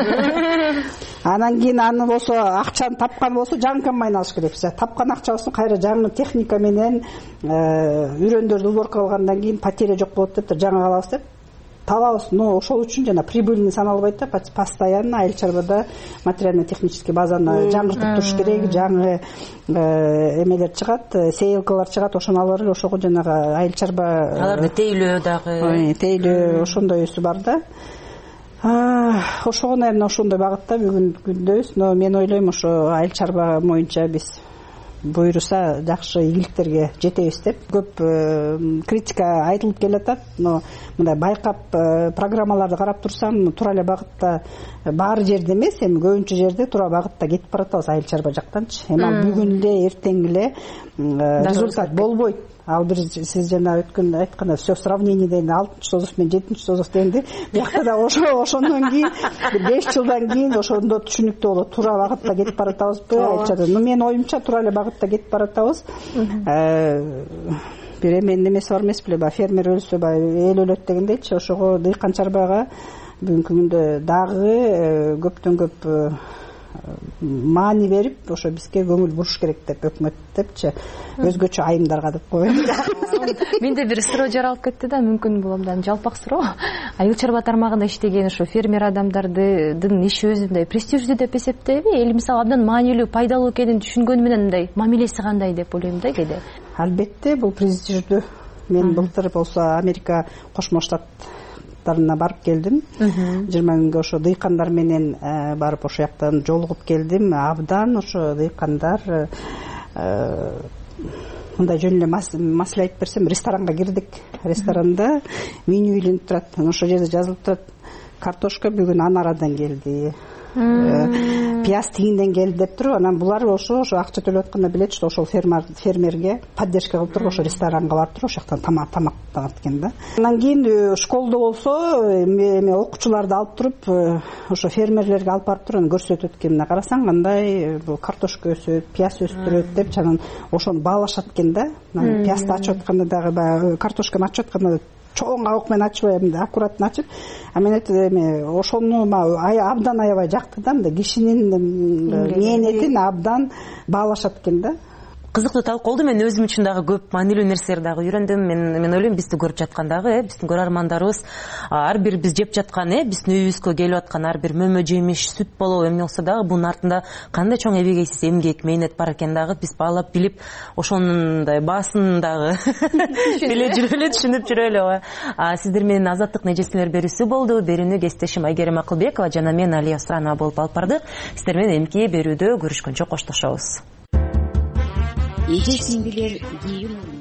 Анан кийин аны болсо акчаны тапкан болсо жаңы комбайн алыш керекпиз. Тапкан акчабызды кайра жаңы техника менен үрөндөрдү уборка кылгандан кийин потеря жок болот деп жаңы алабыз деп табабыз. Но ошол үчүн жана прибыльный саналбайт да, постоянно айыл чарбада материально-технический базаны жаңыртып туруш керек, жаңы эмелер чыгат, сейилкалар чыгат, ошону алып барып ошого жанагы айыл чарба аларды тейлөө дагы. Тейлөө ошондой өсү бар да. Ошого, наверное, ошондой багытта бүгүнкү күндөбүз. Но мен ойлойм, ошо айыл чарба боюнча биз буйруса жакшы ийгиликтерге жетебиз деп. Көп критика айтылып келатат, но мындай байкап программаларды карап турсам, туура эле багытта баары жерде эмес, эми көбүнчө жерде туура багытта кетип баратабыз айыл чарба жактанчы. Эми бүгүн эле эртең эле результат болбойт. Ал бир сиз жана өткөн айтканда все сравнениеден 6-чы созов менен 7-чи созов дегенде, биякта да ошондон кийин 5 жылдан кийин ошондо түшүнүктүү болот. Туура багытта кетип баратабызбы айылчарда? Но менин оюмча туура эле багытта кетип баратабыз. Бир эменин эмеси бар эмес беле, фермер өлсө эл өлөт дегендейчи. Ошого дыйкан чарбага бүгүнкү күндө дагы көптөн көп маани берип ошо бизге көңүл буруш керек деп өкмөт депчи өзгөчө айымдарга деп коеюн. Менде бир суроо жаралып кетти да, мүмкүн бул абдан жалпак суроо. Айыл чарба тармагында иштеген ошо фермер адамдардын иши өзү мындай престиждүү деп эсептейби? Или мисалы абдан маанилүү, пайдалуу экенин түшүнгөнү менен мындай мамилеси кандай деп ойлойм да кээде. Албетте бул престиждүү. Мен былтыр болсо Америка Кошмо Штаттарына барып келдим. 20 күнгө ошо дыйкандар менен барып ошол жактан жолугуп келдим. Абдан ошо дыйкандар мындай жөн эле маселе айтып берсем, ресторанга кирдик. Ресторанда меню илинип турат. Ошол жерде жазылып турат: картошка бүгүн Анарадан келди, пияз тигинден келди деп туруп, анан булар ошо акча төлөп атканда билет что ошол фермерге поддержка кылып туруп ошо ресторанга барып туруп ошол жактан тамактанат экен да. Андан кийин школдо болсо эме окуучуларды алып туруп ошо фермерлерге алып барып туруп көрсөтөт экен. Мына карасаң кандай бул картошка өсөт, пияз өстүрөт деп анан ошону баалашат экен да. Пиязды ачып атканда дагы баягы картошканы ачып атканда чоң абык менен ачпай мындай аккуратно ачып, мен эми ошону абдан аябай жакты да, мындай кишинин мээнетин абдан баалашат экен да. Кызыктуу талкуу болду. Мен өзүм үчүн дагы көп маанилүү нерселер дагы үйрөндүм. Мен ойлойм, бизди көрүп жаткан дагы, биздин көрөрмандарыбыз ар бир биз жеп жаткан, биздин үйүбүзгө келип аткан ар бир мөмө жемиш, сүт болобу, эмне болсо дагы бунун артында кандай чоң эбегейсиз эмгек, мээнет бар экен дагы биз баалап билип, ошонундай баасын дагы биле жүрөлү, түшүнүп жүрөлү. Сиздер менен Азаттык нежесмер берүүсү болду. Берүүнү кесиптешим Айгерим Акылбекова жана мен Алия Суранова болуп алып бардык. Сиздер менен эмки берүүдө көрүшкөнчө коштошобуз.